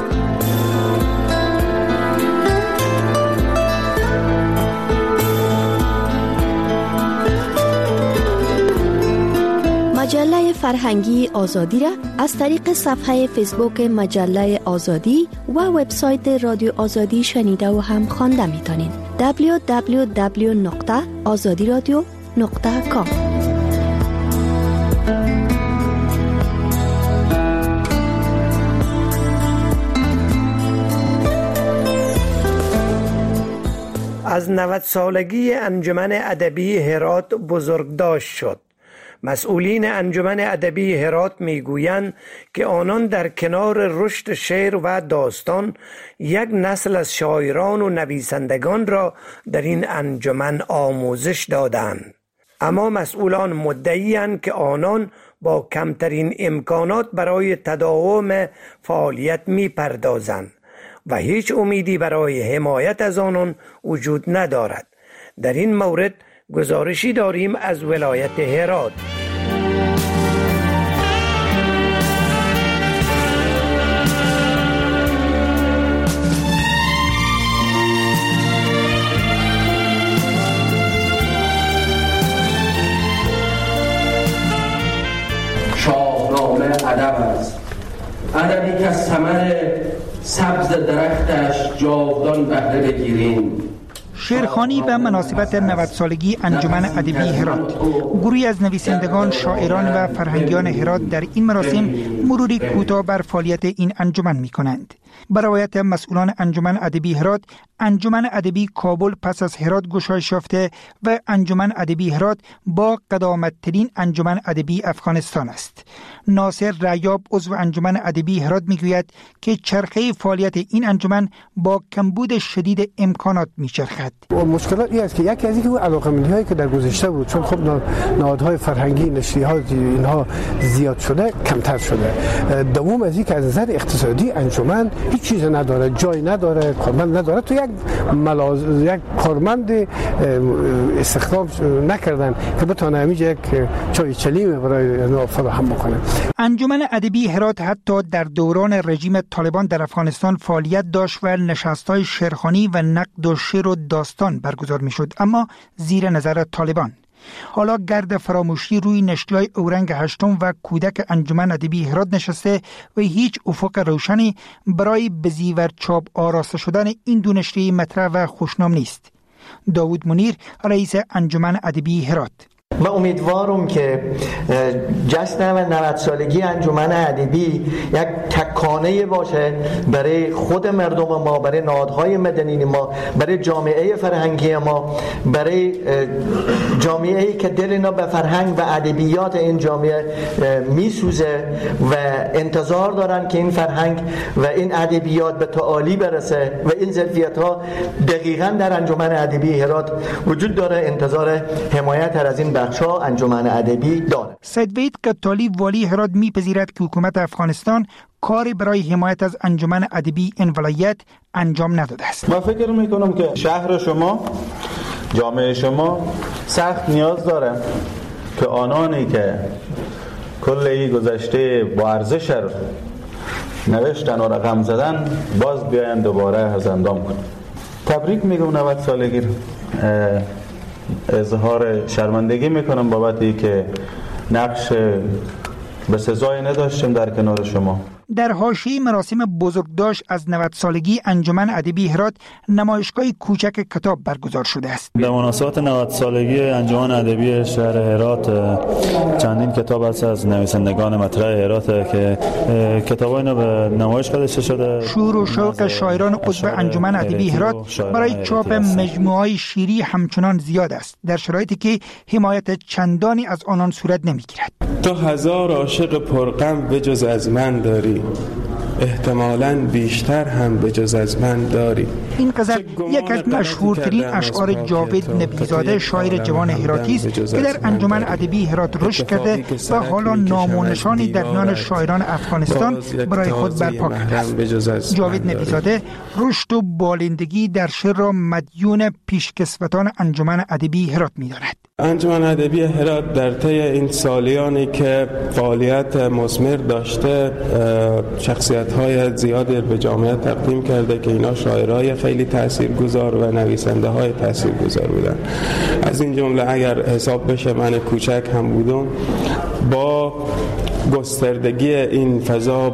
مجله فرهنگی آزادی را از طریق صفحه فیسبوک مجله آزادی و وبسایت رادیو آزادی شنیده و هم خوانده می‌تونید. www.azadiradio.com. از 90 سالگی انجمن ادبی هرات بزرگداشت شد. مسئولین انجمن ادبی هرات میگویند که آنان در کنار رشد شعر و داستان یک نسل از شاعران و نویسندگان را در این انجمن آموزش دادند. اما مسئولان مدعی‌اند که آنان با کمترین امکانات برای تداوم فعالیت میپردازند و هیچ امیدی برای حمایت از آنان وجود ندارد. در این مورد گزارشی داریم از ولایت هرات. شاهنامه ادب است، ادبی که از ثمر سبز درختش جاودان بهره بگیریم. شعرخوانی به مناسبت 90 سالگی انجمن ادبی هرات. گروهی از نویسندگان، شاعران و فرهنگیان هرات در این مراسم مروری کوتاه بر فعالیت این انجمن می‌کنند. به روایت مسئولان انجمن ادبی هرات، انجمن ادبی کابل پس از هرات گشایش یافته و انجمن ادبی هرات با قدامت‌ترین انجمن ادبی افغانستان است. ناصر رایاب، عضو انجمن ادبی هرات، میگوید که چرخه فعالیت این انجمن با کمبود شدید امکانات میچرخد. مشکلات این است که یکی از اینکه علاقه‌مندی‌هایی که در گذشته بود، چون خب نهادهای فرهنگی، نشریه‌ها اینها زیاد شده، کمتر شده. دوم از اینکه از نظر اقتصادی انجمن هیچ چیز نداره، جای نداره، کارمند نداره. تو یک کارمند استخدام نکردن که بتونه همینجا یک چای چلیم برای فراهم بکنه. انجمن ادبی هرات حتی در دوران رژیم طالبان در افغانستان فعالیت داشت و نشست‌های شعرخوانی و نقد و شعر و داستان برگزار می‌شد، اما زیر نظر طالبان. حالا گرد فراموشی روی نشریه‌های اورنگ هشتم و کودک انجمن ادبی هرات نشسته و هیچ افق روشنی برای به زیور چاپ آراسته شدن این دو نشریه مطرح و خوشنام نیست. داوود منیر، رئیس انجمن ادبی هرات: من امیدوارم که جشن 90 سالگی انجمن ادبی یک تکانه باشه برای خود مردم ما، برای نهادهای مدنی ما، برای جامعه فرهنگی ما، برای جامعه‌ای که دل اینا به فرهنگ و ادبیات این جامعه میسوزه و انتظار دارن که این فرهنگ و این ادبیات به تعالی برسه و این ظرفیت‌ها دقیقاً در انجمن ادبی هرات وجود داره. انتظار حمایت از این بخش‌ها انجمن ادبی داره. سید وحید قطالی، والی هرات، می‌پذیرد که حکومت افغانستان کاری برای حمایت از انجمن ادبی این ولایت انجام نداده است. من فکر می‌کنم که شهر شما، جامعه شما سخت نیاز داره که آنانی که کلی گذشته با ارزش نوشتن و رقم زدن باز بیاین دوباره از اندام کنن. تبریک میگم 90 سالگی اظهار شرمندگی میکنم بابت این که نقش به سزای نداشتیم در کنار شما. در حاشیه مراسم بزرگداشت از 90 سالگی انجمن ادبی هرات نمایشگاه کوچک کتاب برگزار شده است. به مناسبت 90 سالگی انجمن ادبی شهر هرات چندین کتاب هست از نویسندگان مطرح هرات که کتابای اینا به نمایش گذاشته شده. شور و شوق شاعران عضو انجمن ادبی هرات برای چاپ مجموعه‌های شعری همچنان زیاد است، در شرایطی که حمایت چندانی از آنان صورت نمیگیرد. تو هزار عاشق پرغم بجز از من داری، احتمالاً بیشتر هم بجز از من داری. این غزل یک از مشهورترین اشعار جاوید نبیزاده شاعر جوان هراتی است که در انجمن ادبی هرات رشد کرده و حالا نام و نشانی در میان شاعران افغانستان برای خود برپا کرده است. جاوید نبیزاده رشد و بالندگی در شعر را مدیون پیشکسوتان انجمن ادبی هرات می‌داند. انجمن ادبی هرات در طی این سالیانی که فعالیت مثمر داشته شخصیت‌های زیادی به جامعه تقدیم کرده که اینا شاعرای خیلی تاثیرگذار و نویسنده‌های تاثیرگذار بودن. از این جمله اگر حساب بشه من کوچک هم بودم، با گستردگی این فضا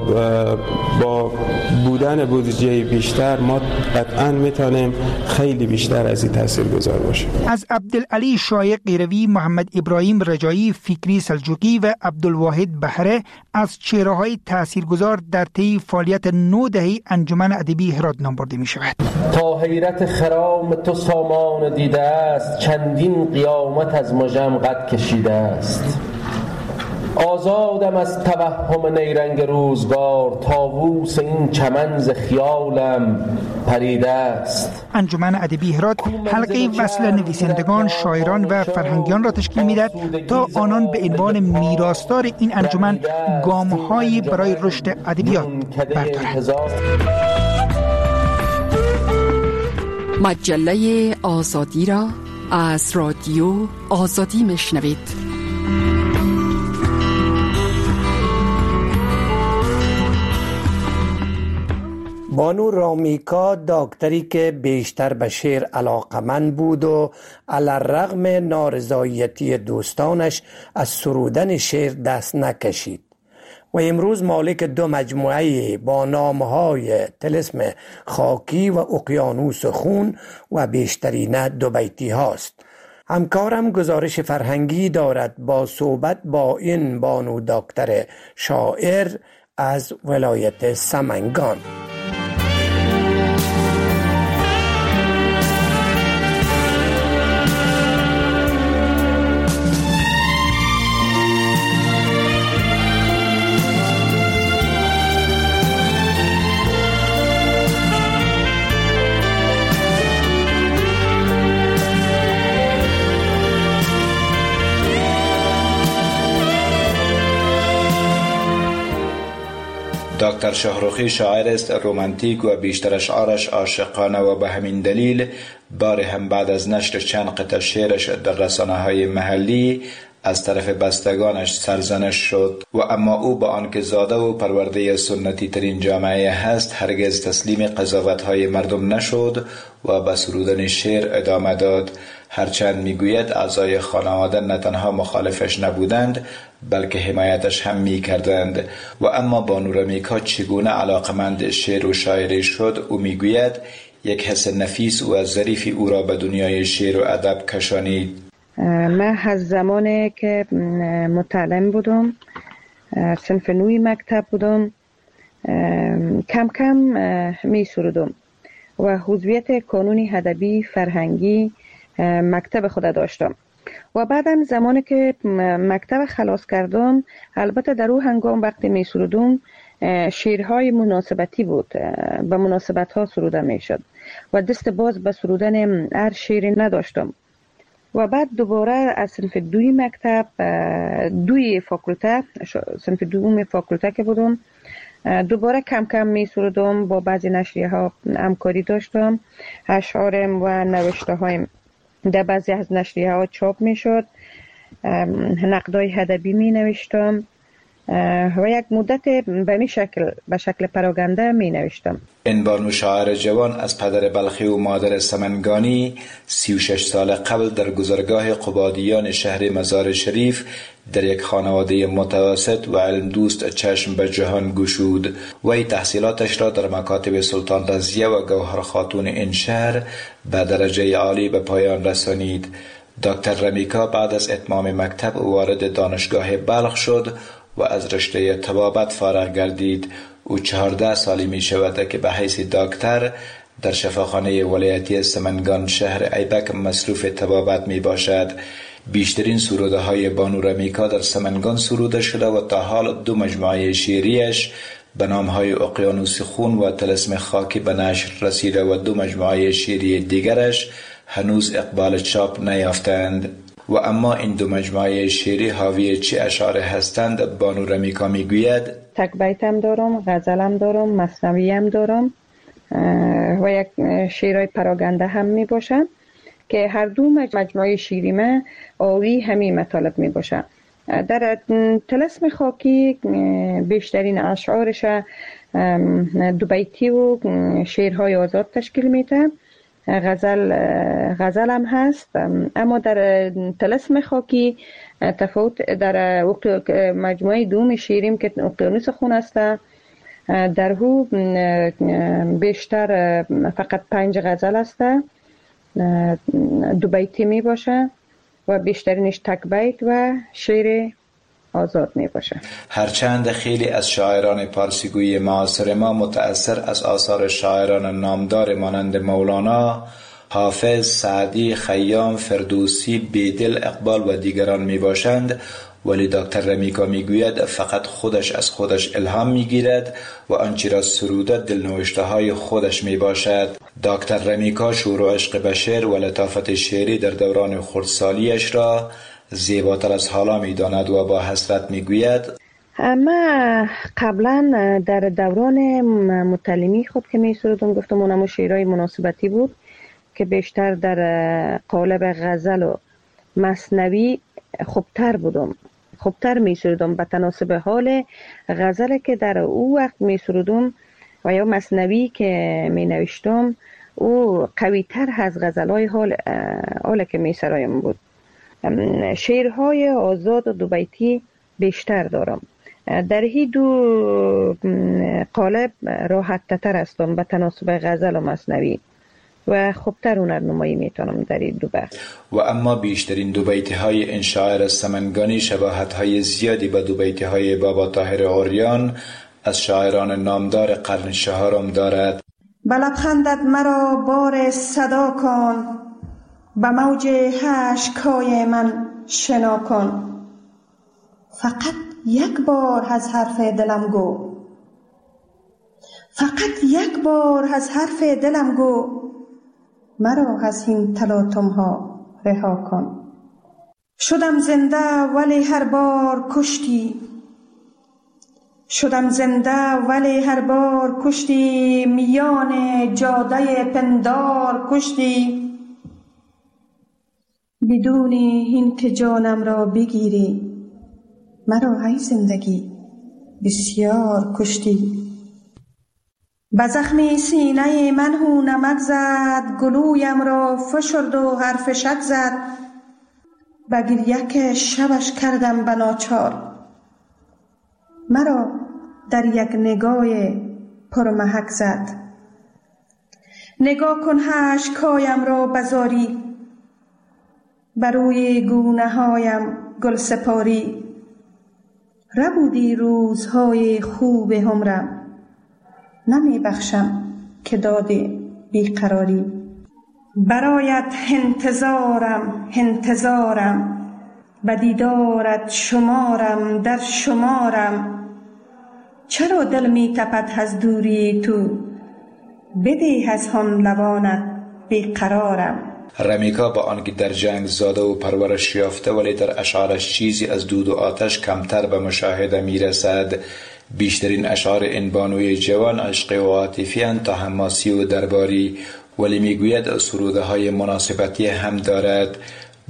با بودن بودجه بیشتر ما قطعاً میتونیم خیلی بیشتر از این تاثیرگذار باشیم. از عبدالعلی شایق قیروی، محمد ابراهیم رجایی، فکری سلجوقی و عبدالواحد بهره از چهره‌های تاثیرگذار در طی فعالیت 9 دهه انجمن ادبی هرات نام برده می‌شود. تا حیرت خرام تو سامان دیده است، چندین قیامت از مژم قد کشیده است. آزادم از توهم نیرنگ روزگار، طاووس این چمن ز خیالم پریده است. انجمن ادبی هرات حلقه وصل نویسندگان، شاعران و فرهنگیان را تشکیل می‌دهد تا آنان به عنوان میراثدار این انجمن گام‌هایی برای رشد ادبیات بردارند. مجله آزادی را از رادیو آزادی میشنوید. بانو رامیکا دکتری که بیشتر به شعر علاقمند بود و علی‌الرغم نارضایتی دوستانش از سرودن شعر دست نکشید و امروز مالک 2 مجموعه با نامهای طلسم خاکی و اقیانوس خون و بیشترین 2 بیتی هاست. همکارم گزارش فرهنگی دارد با صحبت با این بانو دکتر شاعر از ولایت سمنگان. دکتر شاهرخی شاعر است رمانتیک و بیشتر اشعارش عاشقانه و به همین دلیل بار هم بعد از نشر چند قطعه شعرش در رسانه‌های محلی از طرف بستگانش سرزنش شد و اما او با آنکه زاده و پرورده سنتی ترین جامعه هست هرگز تسلیم قضاوت‌های مردم نشد و به سرودن شعر ادامه داد. هرچند میگوید اعضای خانواده نه تنها مخالفش نبودند بلکه حمایتش هم میکردند. و اما بانو رامیکا چگونه علاقمند شعر و شاعری شد؟ او میگوید یک حس نفیس و ظریفی او را به دنیای شعر و ادب کشانید. من از زمانی که متعلم بودم، صنف 9 مکتب بودم، کم کم می سرودم و حضویت کانونی ادبی فرهنگی مکتب خود داشتم و بعدم زمانی که مکتب خلاص کردم، البته در او هنگام وقتی می سرودم شعرهای مناسبتی بود، به مناسبت ها سروده می شد و دست باز به سرودن هر شعری نداشتم و بعد دوباره از صنف 2 مکتب 2 فاکولته، صنف 2 فاکولته که بودم، دوباره کم کم می سرودم، با بعضی نشریه ها همکاری داشتم، اشعارم و نوشته هایم در بعضی از نشریه ها چاپ می شد، نقدای ادبی می نوشتم، و یک مدت به شکل پراگنده می نوشتم. این بانو شاعر جوان از پدر بلخی و مادر سمنگانی 36 سال قبل در گذرگاه قبادیان شهر مزار شریف در یک خانواده متوسط و علم دوست چشم به جهان گشود. وی تحصیلاتش را در مکاتب سلطان رضیه و گوهر خاتون این شهر به درجه عالی به پایان رسانید. دکتر رمیکا بعد از اتمام مکتب وارد دانشگاه بلخ شد و از رشته طبابت فارغ گردید. او 14 سالی می شود که به حیث دکتر در شفاخانه ولایتی سمنگان شهر ایبک مصروف طبابت می باشد. بیشترین سروده های بانو رمیکا در سمنگان سروده شده و تا حال 2 مجموعه شعریش به نام های اقیانوس خون و طلسم خاکی به نشر رسیده و 2 مجموعه شعری دیگرش هنوز اقبال چاپ نیافتند. و اما این 2 مجموعه شعری حاوی چه اشعار هستند؟ بانو رمیکا میگوید تک بیتم دارم، غزلم دارم، مثنویم دارم و یک شعرهای پراگنده هم می باشد که هر 2 مجموعه شعری من آوی همین مطالب می باشد. در طلسم خاکی بیشترین اشعارش 2 بیتی و شعرهای آزاد تشکیل میده. غزل هم هست، اما در طلسم خاکی تفاوت در مجموعه 2 شعریم که اقیانوس خون است، در او بیشتر فقط 5 غزل است، 2 بیتی می باشه و بیشترینش تک بیت و شعر آزاد می باشه. هرچند خیلی از شاعران پارسیگوی معاصر ما متأثر از آثار شاعران نامدار مانند مولانا، حافظ، سعدی، خیام، فردوسی، بیدل، اقبال و دیگران می باشند، ولی دکتر رمیکا می گوید فقط خودش از خودش الهام می گیرد و آنچه را سروده دلنوشته های خودش می باشد. دکتر رمیکا شور و عشق به شعر و لطافت شعری در دوران خردسالیش را زیباتر از حالا می داند و با حسرت می گوید اما قبلا در دوران متعلمی خود که می سرودم گفتم اونم شعرهای مناسبتی بود که بیشتر در قالب غزل و مثنوی خوبتر می سرودم به تناسب حال غزل که در او وقت می سرودم و یا مثنوی که می نوشتم او قوی تر از غزلهای حال که می سرایم بود. شعرهای آزاد و 2 بیتی بیشتر دارم. در هی 2 قالب راحت تر هستم به تناسب غزل و مثنوی و خوبتر هنرنمایی میتونم در این 2 بخش. و اما بیشترین 2 بیتی های این شاعر سمنگانی شباهت های زیادی به 2 بیتی های بابا طاهر عریان از شاعران نامدار قرن 4 دارد. به لبخندت مرا بار صدا کن، به موج اشک‌های من شنا کن. فقط 1 بار از حرف دلم گو، فقط 1 بار از حرف دلم گو، مرا از این تلاطم ها رها کن. شدم زنده ولی هر بار کشتی، شدم زنده ولی هر بار کشتی، میان جاده پندار کشتی. بدون این که جانم را بگیری، مرا ای زندگی بسیار کشتی. به زخم سینه من هو نمک زد، گلویم را فشرد و حرف شک زد. به گریه که شبش کردم به ناچار، مرا در یک نگاه پرمحک زد. نگاه کن اشک‌هایم را بزاری، بر روی گونه هایم گل سپاری. ربودی روزهای خوب عمرم، نمی بخشم که دادی بیقراری. برایت انتظارم، به دیدارت شمارم در شمارم. چرا دل می تپد از دوری تو، بده از هم لبانت بیقرارم. رمیکا با آنکه در جنگ زاده و پرورش یافته ولی در اشعارش چیزی از دود و آتش کمتر به مشاهده می رسد. بیشترین اشعار این بانوی جوان عشق و عاطفی اند تا حماسی و درباری، ولی می گوید سروده های مناسبتی هم دارد.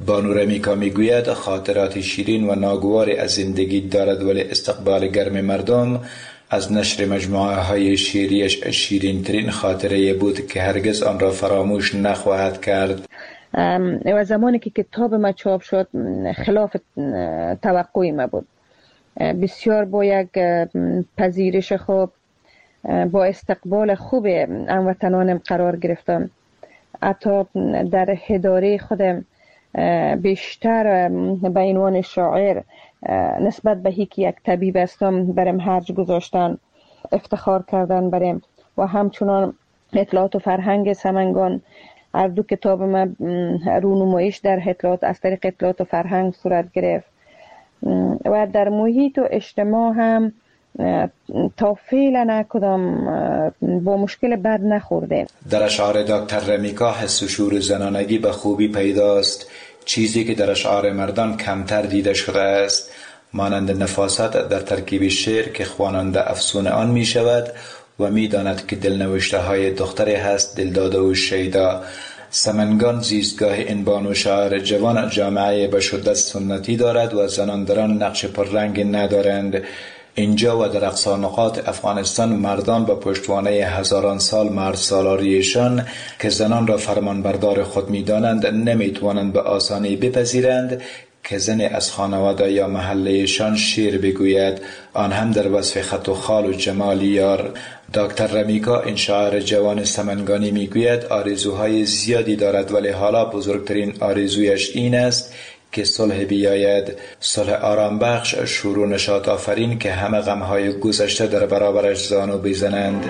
بانو رمیکا میگوید خاطرات شیرین و ناگواری از زندگی دارد، ولی استقبال گرم مردم از نشر مجموعه های شعریش شیرین ترین خاطره بود که هرگز آن را فراموش نخواهد کرد. و زمانی که کتاب ما چاپ شد خلاف توقع ما بود. بسیار با یک پذیرش خوب، با استقبال خوب هموطنانم قرار گرفتم. حتی در اداره خودم بیشتر به عنوان شاعر نسبت به که یک طبیب هستم برم هرج گذاشتن، افتخار کردن برم و همچنان اطلاعات و فرهنگ سمنگان. هر دو کتاب من رونمایش در اطلاعات از طریق اطلاعات و فرهنگ صورت گرفت و در محیط و اجتماع هم تا فعلا کدام با مشکل بد نخورده. در اشعار دکتر رمیکا حس و شور زنانگی به خوبی پیداست، چیزی که در اشعار مردان کمتر دیده شده است، مانند نفاست در ترکیب شعر که خواننده افسون آن می شود و می داند که دلنوشته های دختری هست دلداده و شیدا. سمنگان زیستگاه این بانو شاعر جوان جامعه به شدت سنتی دارد و زنان در آن نقش پررنگ ندارند. اینجا و در اقصا نقاط افغانستان مردان به پشتوانه هزاران سال مرد سالاریشان که زنان را فرمانبردار خود می دانند نمی توانند به آسانی بپذیرند که زن از خانواده یا محلهشان شعر بگوید، آن هم در وصف خط و خال و جمال یار. دکتر رمیکا این شاعر جوان سمنگانی میگوید آرزوهای زیادی دارد، ولی حالا بزرگترین آرزویش این است که صلح بیاید، صلح آرام بخش، شور و نشاط آفرین که همه غمهای گذشته در برابرش زانو بزنند.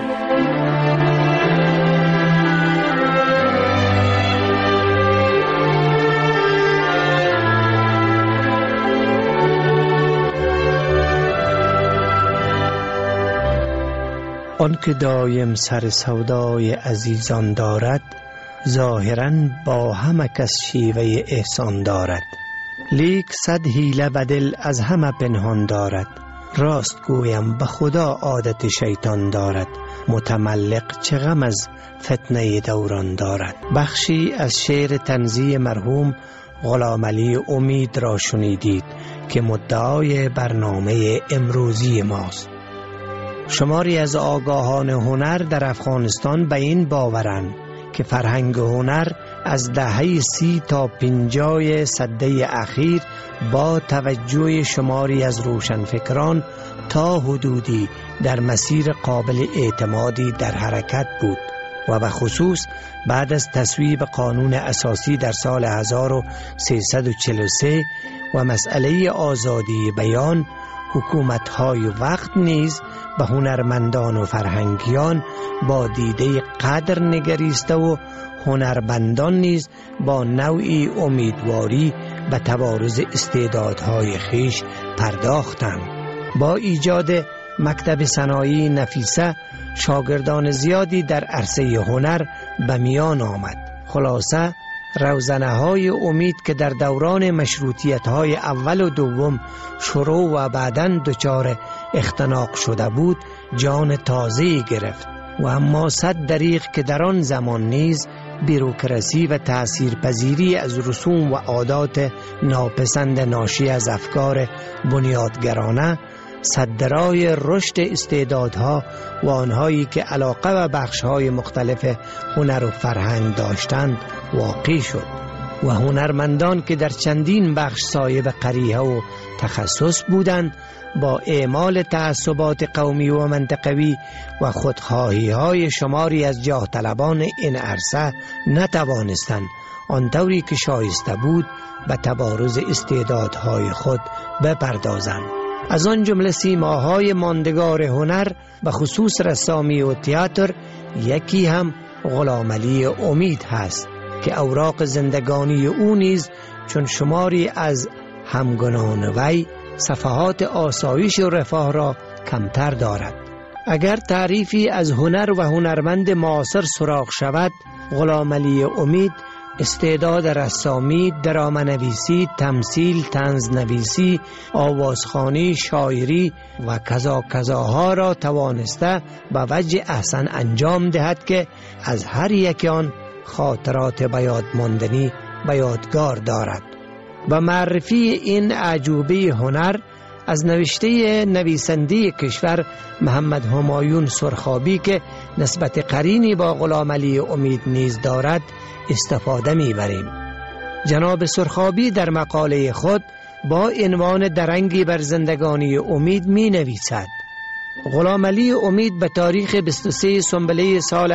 آن که دایم سر سودای عزیزان دارد، ظاهراً با همه کس شیوه احسان دارد. لیک صد حیله به دل از همه پنهان دارد، راست گویم به خدا عادت شیطان دارد. متملق چه غم از فتنه دوران دارد. بخشی از شعر طنزی مرحوم غلام علی امید را شنیدید که مدعای برنامه امروزی ماست. شماری از آگاهان هنر در افغانستان به این باورند که فرهنگ هنر از دهه 30 تا 50 سده اخیر با توجه شماری از روشنفکران تا حدودی در مسیر قابل اعتمادی در حرکت بود و به خصوص بعد از تصویب قانون اساسی در سال 1343 و مسئله آزادی بیان، حکومت‌های وقت نیز به هنرمندان و فرهنگیان با دیده قدر نگریسته و هنرمندان نیز با نوعی امیدواری به تبارز استعدادهای خیش پرداختند. با ایجاد مکتب صنایع نفیسه شاگردان زیادی در عرصه هنر به میان آمد. خلاصه روزنه های امید که در دوران مشروطیت های اول و دوم شروع و بعداً دچار اختناق شده بود جان تازه‌ای گرفت و اما صد دریغ که در آن زمان نیز بیروکراسی و تأثیرپذیری از رسوم و عادات ناپسند ناشی از افکار بنیادگرانه صدرای رشد استعدادها و آنهایی که علاقه و بخشهای مختلف هنر و فرهنگ داشتند واقع شد و هنرمندان که در چندین بخش صاحب قریحه و تخصص بودند با اعمال تعصبات قومی و منطقوی و خودخواهی های شماری از جاه طلبان این عرصه نتوانستند آنطوری که شایسته بود به تبارز استعدادهای خود بپردازند. از آن جمله سیماهای ماندگار هنر به خصوص رسامی و تئاتر یکی هم غلام علی امید هست که اوراق زندگانی او نیز چون شماری از همگنان وی صفحات آسایش و رفاه را کمتر دارد. اگر تعریفی از هنر و هنرمند معاصر سراغ شود، غلام علی امید استعداد رسامی، درامه‌نویسی، تمثیل، طنزنویسی، آوازخوانی، شاعری و کذاها را توانسته به وجه احسن انجام دهد که از هر یک آن خاطرات به یاد ماندنی به یادگار دارد. با معرفی این اعجوبه هنر از نوشته نویسنده کشور محمد همایون سرخابی که نسبت قرینی با غلام علی امید نیز دارد استفاده می‌بریم. جناب سرخابی در مقاله خود با عنوان درنگی بر زندگانی امید می‌نویسد: غلام علی امید به تاریخ 23 سنبله سال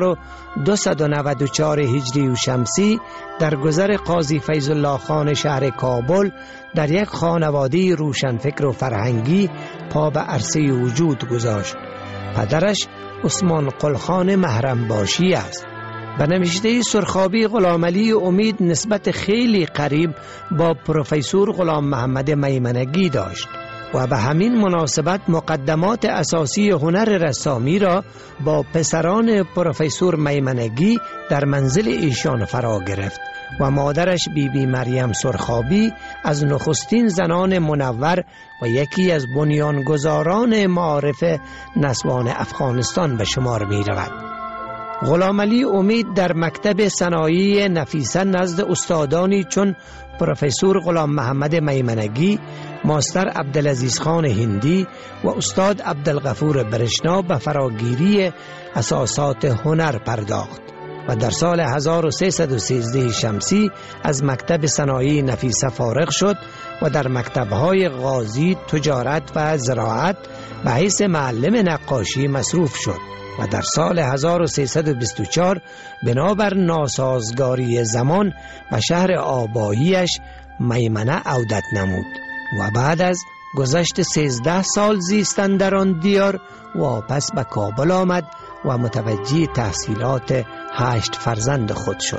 1294 هجری و شمسی در گذر قاضی فیض الله خان شهر کابل در یک خانواده روشنفکر و فرهنگی پا به عرصه وجود گذاشت. پدرش عثمان قلخان محرم باشی است. به نوشته سرخابی غلام علی امید نسبت خیلی قریب با پروفسور غلام محمد میمنگی داشت و به همین مناسبت مقدمات اساسی هنر رسامی را با پسران پروفسور میمنگی در منزل ایشان فرا گرفت و مادرش بیبی مریم سرخابی از نخستین زنان منور و یکی از بنیانگذاران معارف نسوان افغانستان به شمار می رود. غلام علی امید در مکتب صنایع نفیسه نزد استادانی چون پروفسور غلام محمد میمنگی، ماستر عبدالعزیز خان هندی و استاد عبدالغفور برشنا به فراگیری اساسات هنر پرداخت و در سال 1313 شمسی از مکتب صنایع نفیسه فارغ شد و در مکتب‌های غازی، تجارت و زراعت به حیث معلم نقاشی مصروف شد و در سال 1324 بنابر ناسازگاری زمان به شهر آباییش میمنه عودت نمود و بعد از گذشت 13 سال زیستن در آن دیار واپس به کابل آمد و متوجه تحصیلات 8 فرزند خود شد.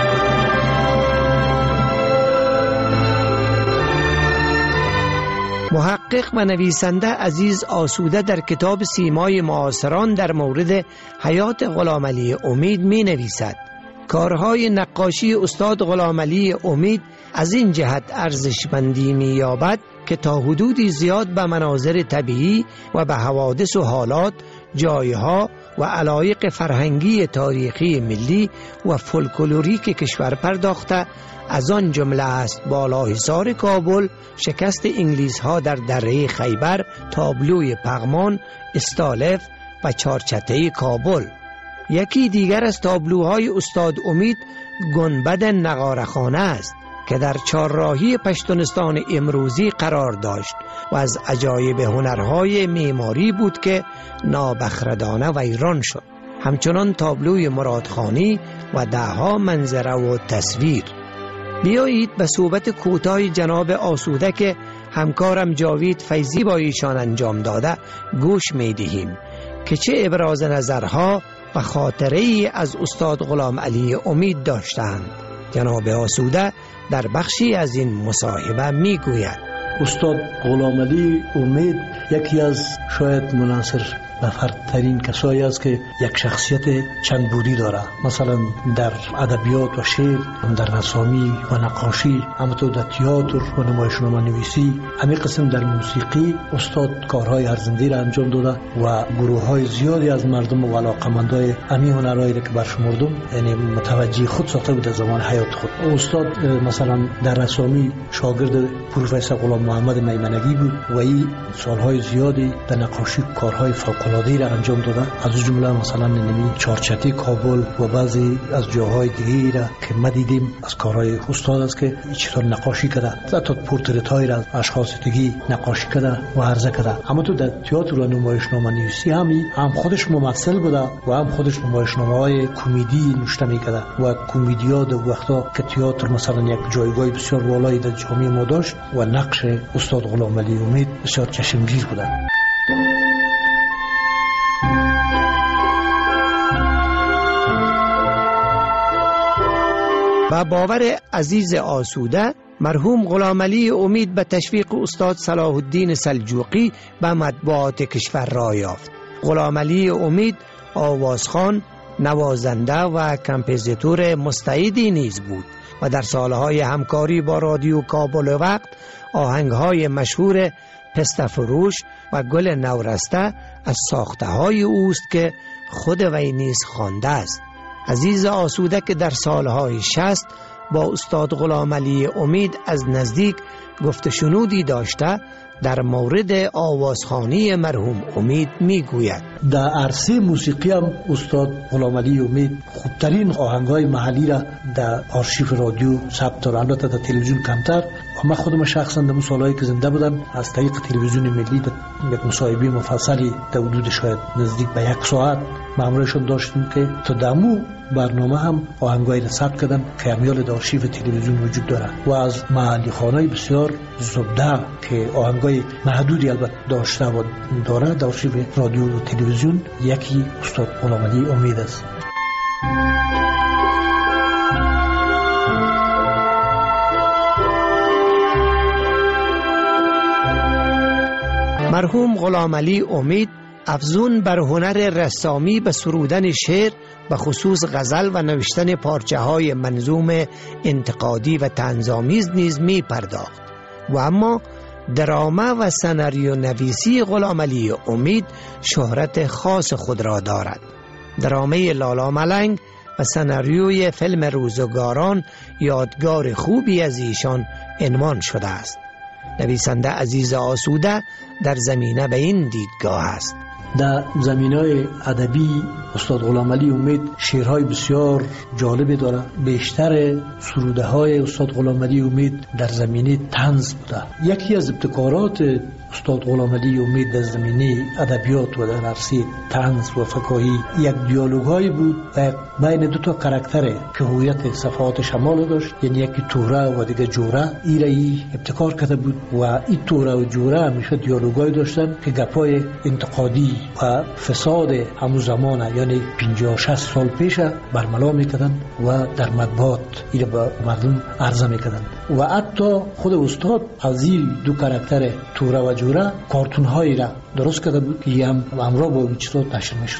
محقق و نویسنده عزیز آسوده در کتاب سیمای معاصران در مورد حیات غلام علی امید می نویسد: کارهای نقاشی استاد غلام علی امید از این جهت ارزشمندی می یابد که تا حدودی زیاد به مناظر طبیعی و به حوادث و حالات، جایها و علایق فرهنگی تاریخی ملی و فولکلوریک کشور پرداخته، از آن جمله است بالاحصار کابل، شکست انگلیس ها در دره خیبر، تابلوی پغمان، استالف و چارچته کابل. یکی دیگر از تابلوهای استاد امید گنبد نقارخانه است که در چهارراهی پشتونستان امروزی قرار داشت و از عجایب هنرهای معماری بود که نابخردانه ویران شد. همچنان تابلوی مرادخانی و دهها منظره و تصویر. بیایید به صحبت کوتاه جناب آسوده که همکارم جاوید فیضی با ایشان انجام داده گوش می دهیم که چه ابراز نظرها و خاطره ای از استاد غلام علی امید داشتند. جناب آسوده در بخشی از این مصاحبه می گوید: استاد غلام علی امید یکی از شاید مناصر نفرترین کسایی است که یک شخصیت چند بودی داره. مثلا در ادبیات و شعر، در رسامی و نقاشی، همینطور در تئاتر و نمایشنامه نویسی، همین قسم در موسیقی استاد کارهای ارزنده را انجام داده و گروه‌های زیادی از مردم و علاقه‌مندای همین هنرهایی را که برشمردم یعنی متوجه خود ساخته بود در زمان حیات خود. استاد مثلا در رسامی شاگرد پروفسور غلام محمد میمنگی بود و این سالهای زیادی در نقاشی کارهای فوق‌العاده را انجام داده. از جمله مثلا چارچته کابل و بعضی از جاهای دیگه را که ما دیدیم از کارهای استاد است که چطور نقاشی کرده، حتی پورترت‌های را از اشخاص دیگه نقاشی کرده و عرضه کرده. اما تو در تئاتر و نمایشنامه نویسی هم خودش ممثل بوده و هم خودش نمایشنامه‌های کمدی نوشته می‌کرده و کمدی‌ها در وقتا که تئاتر مثلا یک جایگاه بسیار بالایی در جامعه ما داشت و نقش استاد غلام علی امید بسیار چشمگیر بوده. با باور عزیز آسوده، مرحوم غلام علی امید به تشویق استاد صلاح الدین سلجوقی به مطبوعات کشور راه یافت. غلام علی امید آوازخوان، نوازنده و کمپوزیتور مستعدی نیز بود و در سالهای همکاری با رادیو کابل وقت آهنگهای مشهور پسته فروش و گل نورسته از ساخته‌های اوست که خود وی نیز خوانده است. عزیز آسوده که در سالهای 60 با استاد غلامعلی امید از نزدیک گفت شنودی داشته در مورد آوازخوانی مرحوم امید میگوید. در عرصه موسیقی هم استاد غلامعلی امید خوبترین آهنگای محلی را در آرشیو رادیو ثبت داره، البته در تلویزیون کمتر. من خودم شخصا در سالهایی که زنده بودم از طریق تلویزیون ملی در یک مصاحبه مفصلی در حدود شاید نزدیک به 1 ساعت مامورشون داشتیم که تا دمو برنامه هم آهنگایی را ثبت کردن که امیال در آرشیو تلویزیون وجود داره و از محلی خوانای بسیار زبده که آهنگای محدودی البته داشته و داره در آرشیو رادیو و تلویزیون یکی استاد غلامعلی امید است. مرحوم غلامعلی امید افزون بر هنر رسامی به سرودن شعر به خصوص غزل و نوشتن پارچه های منظوم انتقادی و طنزآمیز نیز می پرداخت و اما درامه و سناریو نویسی غلامعلی امید شهرت خاص خود را دارد. درامه لالا ملنگ و سناریوی فیلم روزگاران یادگار خوبی از ایشان عنوان شده است. نویسنده عزیز آسوده در زمینه به این دیدگاه است. در زمینه‌های ادبی استاد غلامعلی امید شعرهای بسیار جالبی داره. بیشتر سروده های استاد غلامعلی امید در زمینه طنز بوده. یکی از ابتکارات استاد غلامعلی امید در زمینه ادبیات و در عرصه طنز و فکاهی یک دیالوگایی بود و بین دو تا کاراکتر که هویت صفحات شمال داشت، یعنی یکی توره و دیگه جوره. ای ابتکار کرده بود و این توره و جوره همیشه دیالوگایی داشتن که گپای انتقادی و فساد همون زمانه، یعنی 50-60 سال پیش برملا میکردن و در مطبوعات ایره به مردم عرضه میکردن و حتی خود استاد از این دو کاراکتر توره و جوره کارتون هایی را درست کرده بود که هم همراه با این چیزا نشر میشد.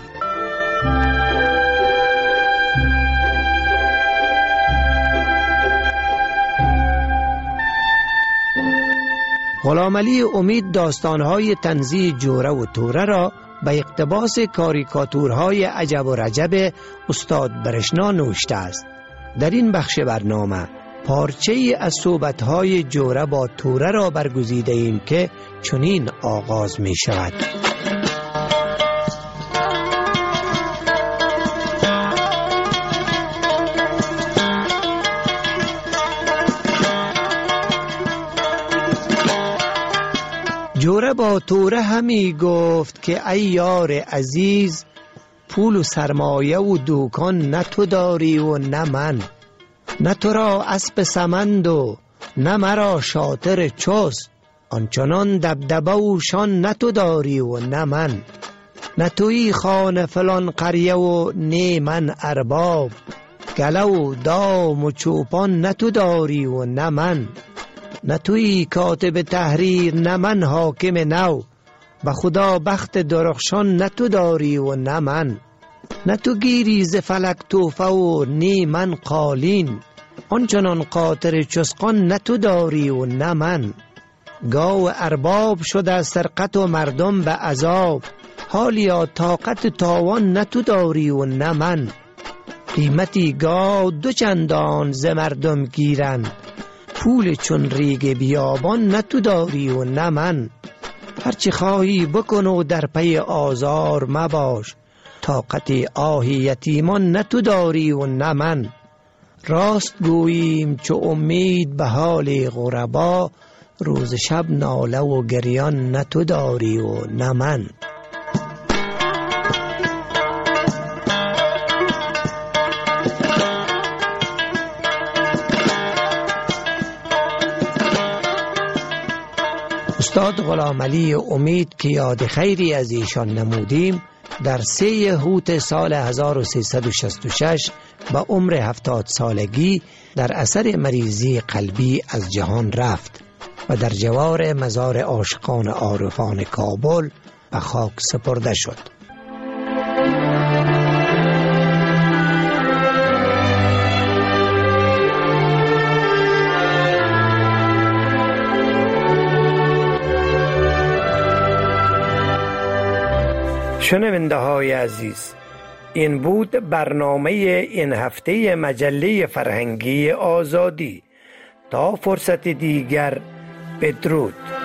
غلامعلی امید داستانهای طنزی جوره و توره را به اقتباس کاریکاتورهای عجب و رجب استاد برشنا نوشته است. در این بخش برنامه پارچه‌ای از صحبت‌های جوره با توره را برگزیده ایم که چنین آغاز می شود. جوره با توره همی گفت که ای یار عزیز، پول و سرمایه و دوکان نه تو داری و نه من، نه تو را اسب سمند و نه مرا شاطر چست، آنچنان دبدبه و شان نه تو داری و نه من، نه توی خان فلان قریه و نه من ارباب، گله و دام و چوپان نه تو داری و نه من، نه توی کاتب تحریر نه من حاکم نو، به خدا بخت درخشان نه تو داری و نه من، نه تو گیری ز فلک توفه و نه من قالین، آنچنان قاطر چسقان نه تو داری و نه من، گاو ارباب شده سرقت و مردم به عذاب، حالیا طاقت تاوان نه تو داری و نه من، قیمتی گاو 2 چندان ز مردم گیرن، پول چون ریگ بیابان نه تو داری و نه من، هرچی خواهی بکن و در پی آزار مباش، طاقت آه یتیمان نه تو داری و نه من، راست گوییم چو امید به حال غربا، روز شب ناله و گریان نه تو داری و نه من. استاد غلامعلی امید که یاد خیری از ایشان نمودیم، در 3 هوت سال 1366 به عمر 70 سالگی در اثر مریضی قلبی از جهان رفت و در جوار مزار عاشقان عارفان کابل به خاک سپرده شد. شنونده های عزیز، این بود برنامه این هفته مجله فرهنگی آزادی. تا فرصت دیگر، بدرود.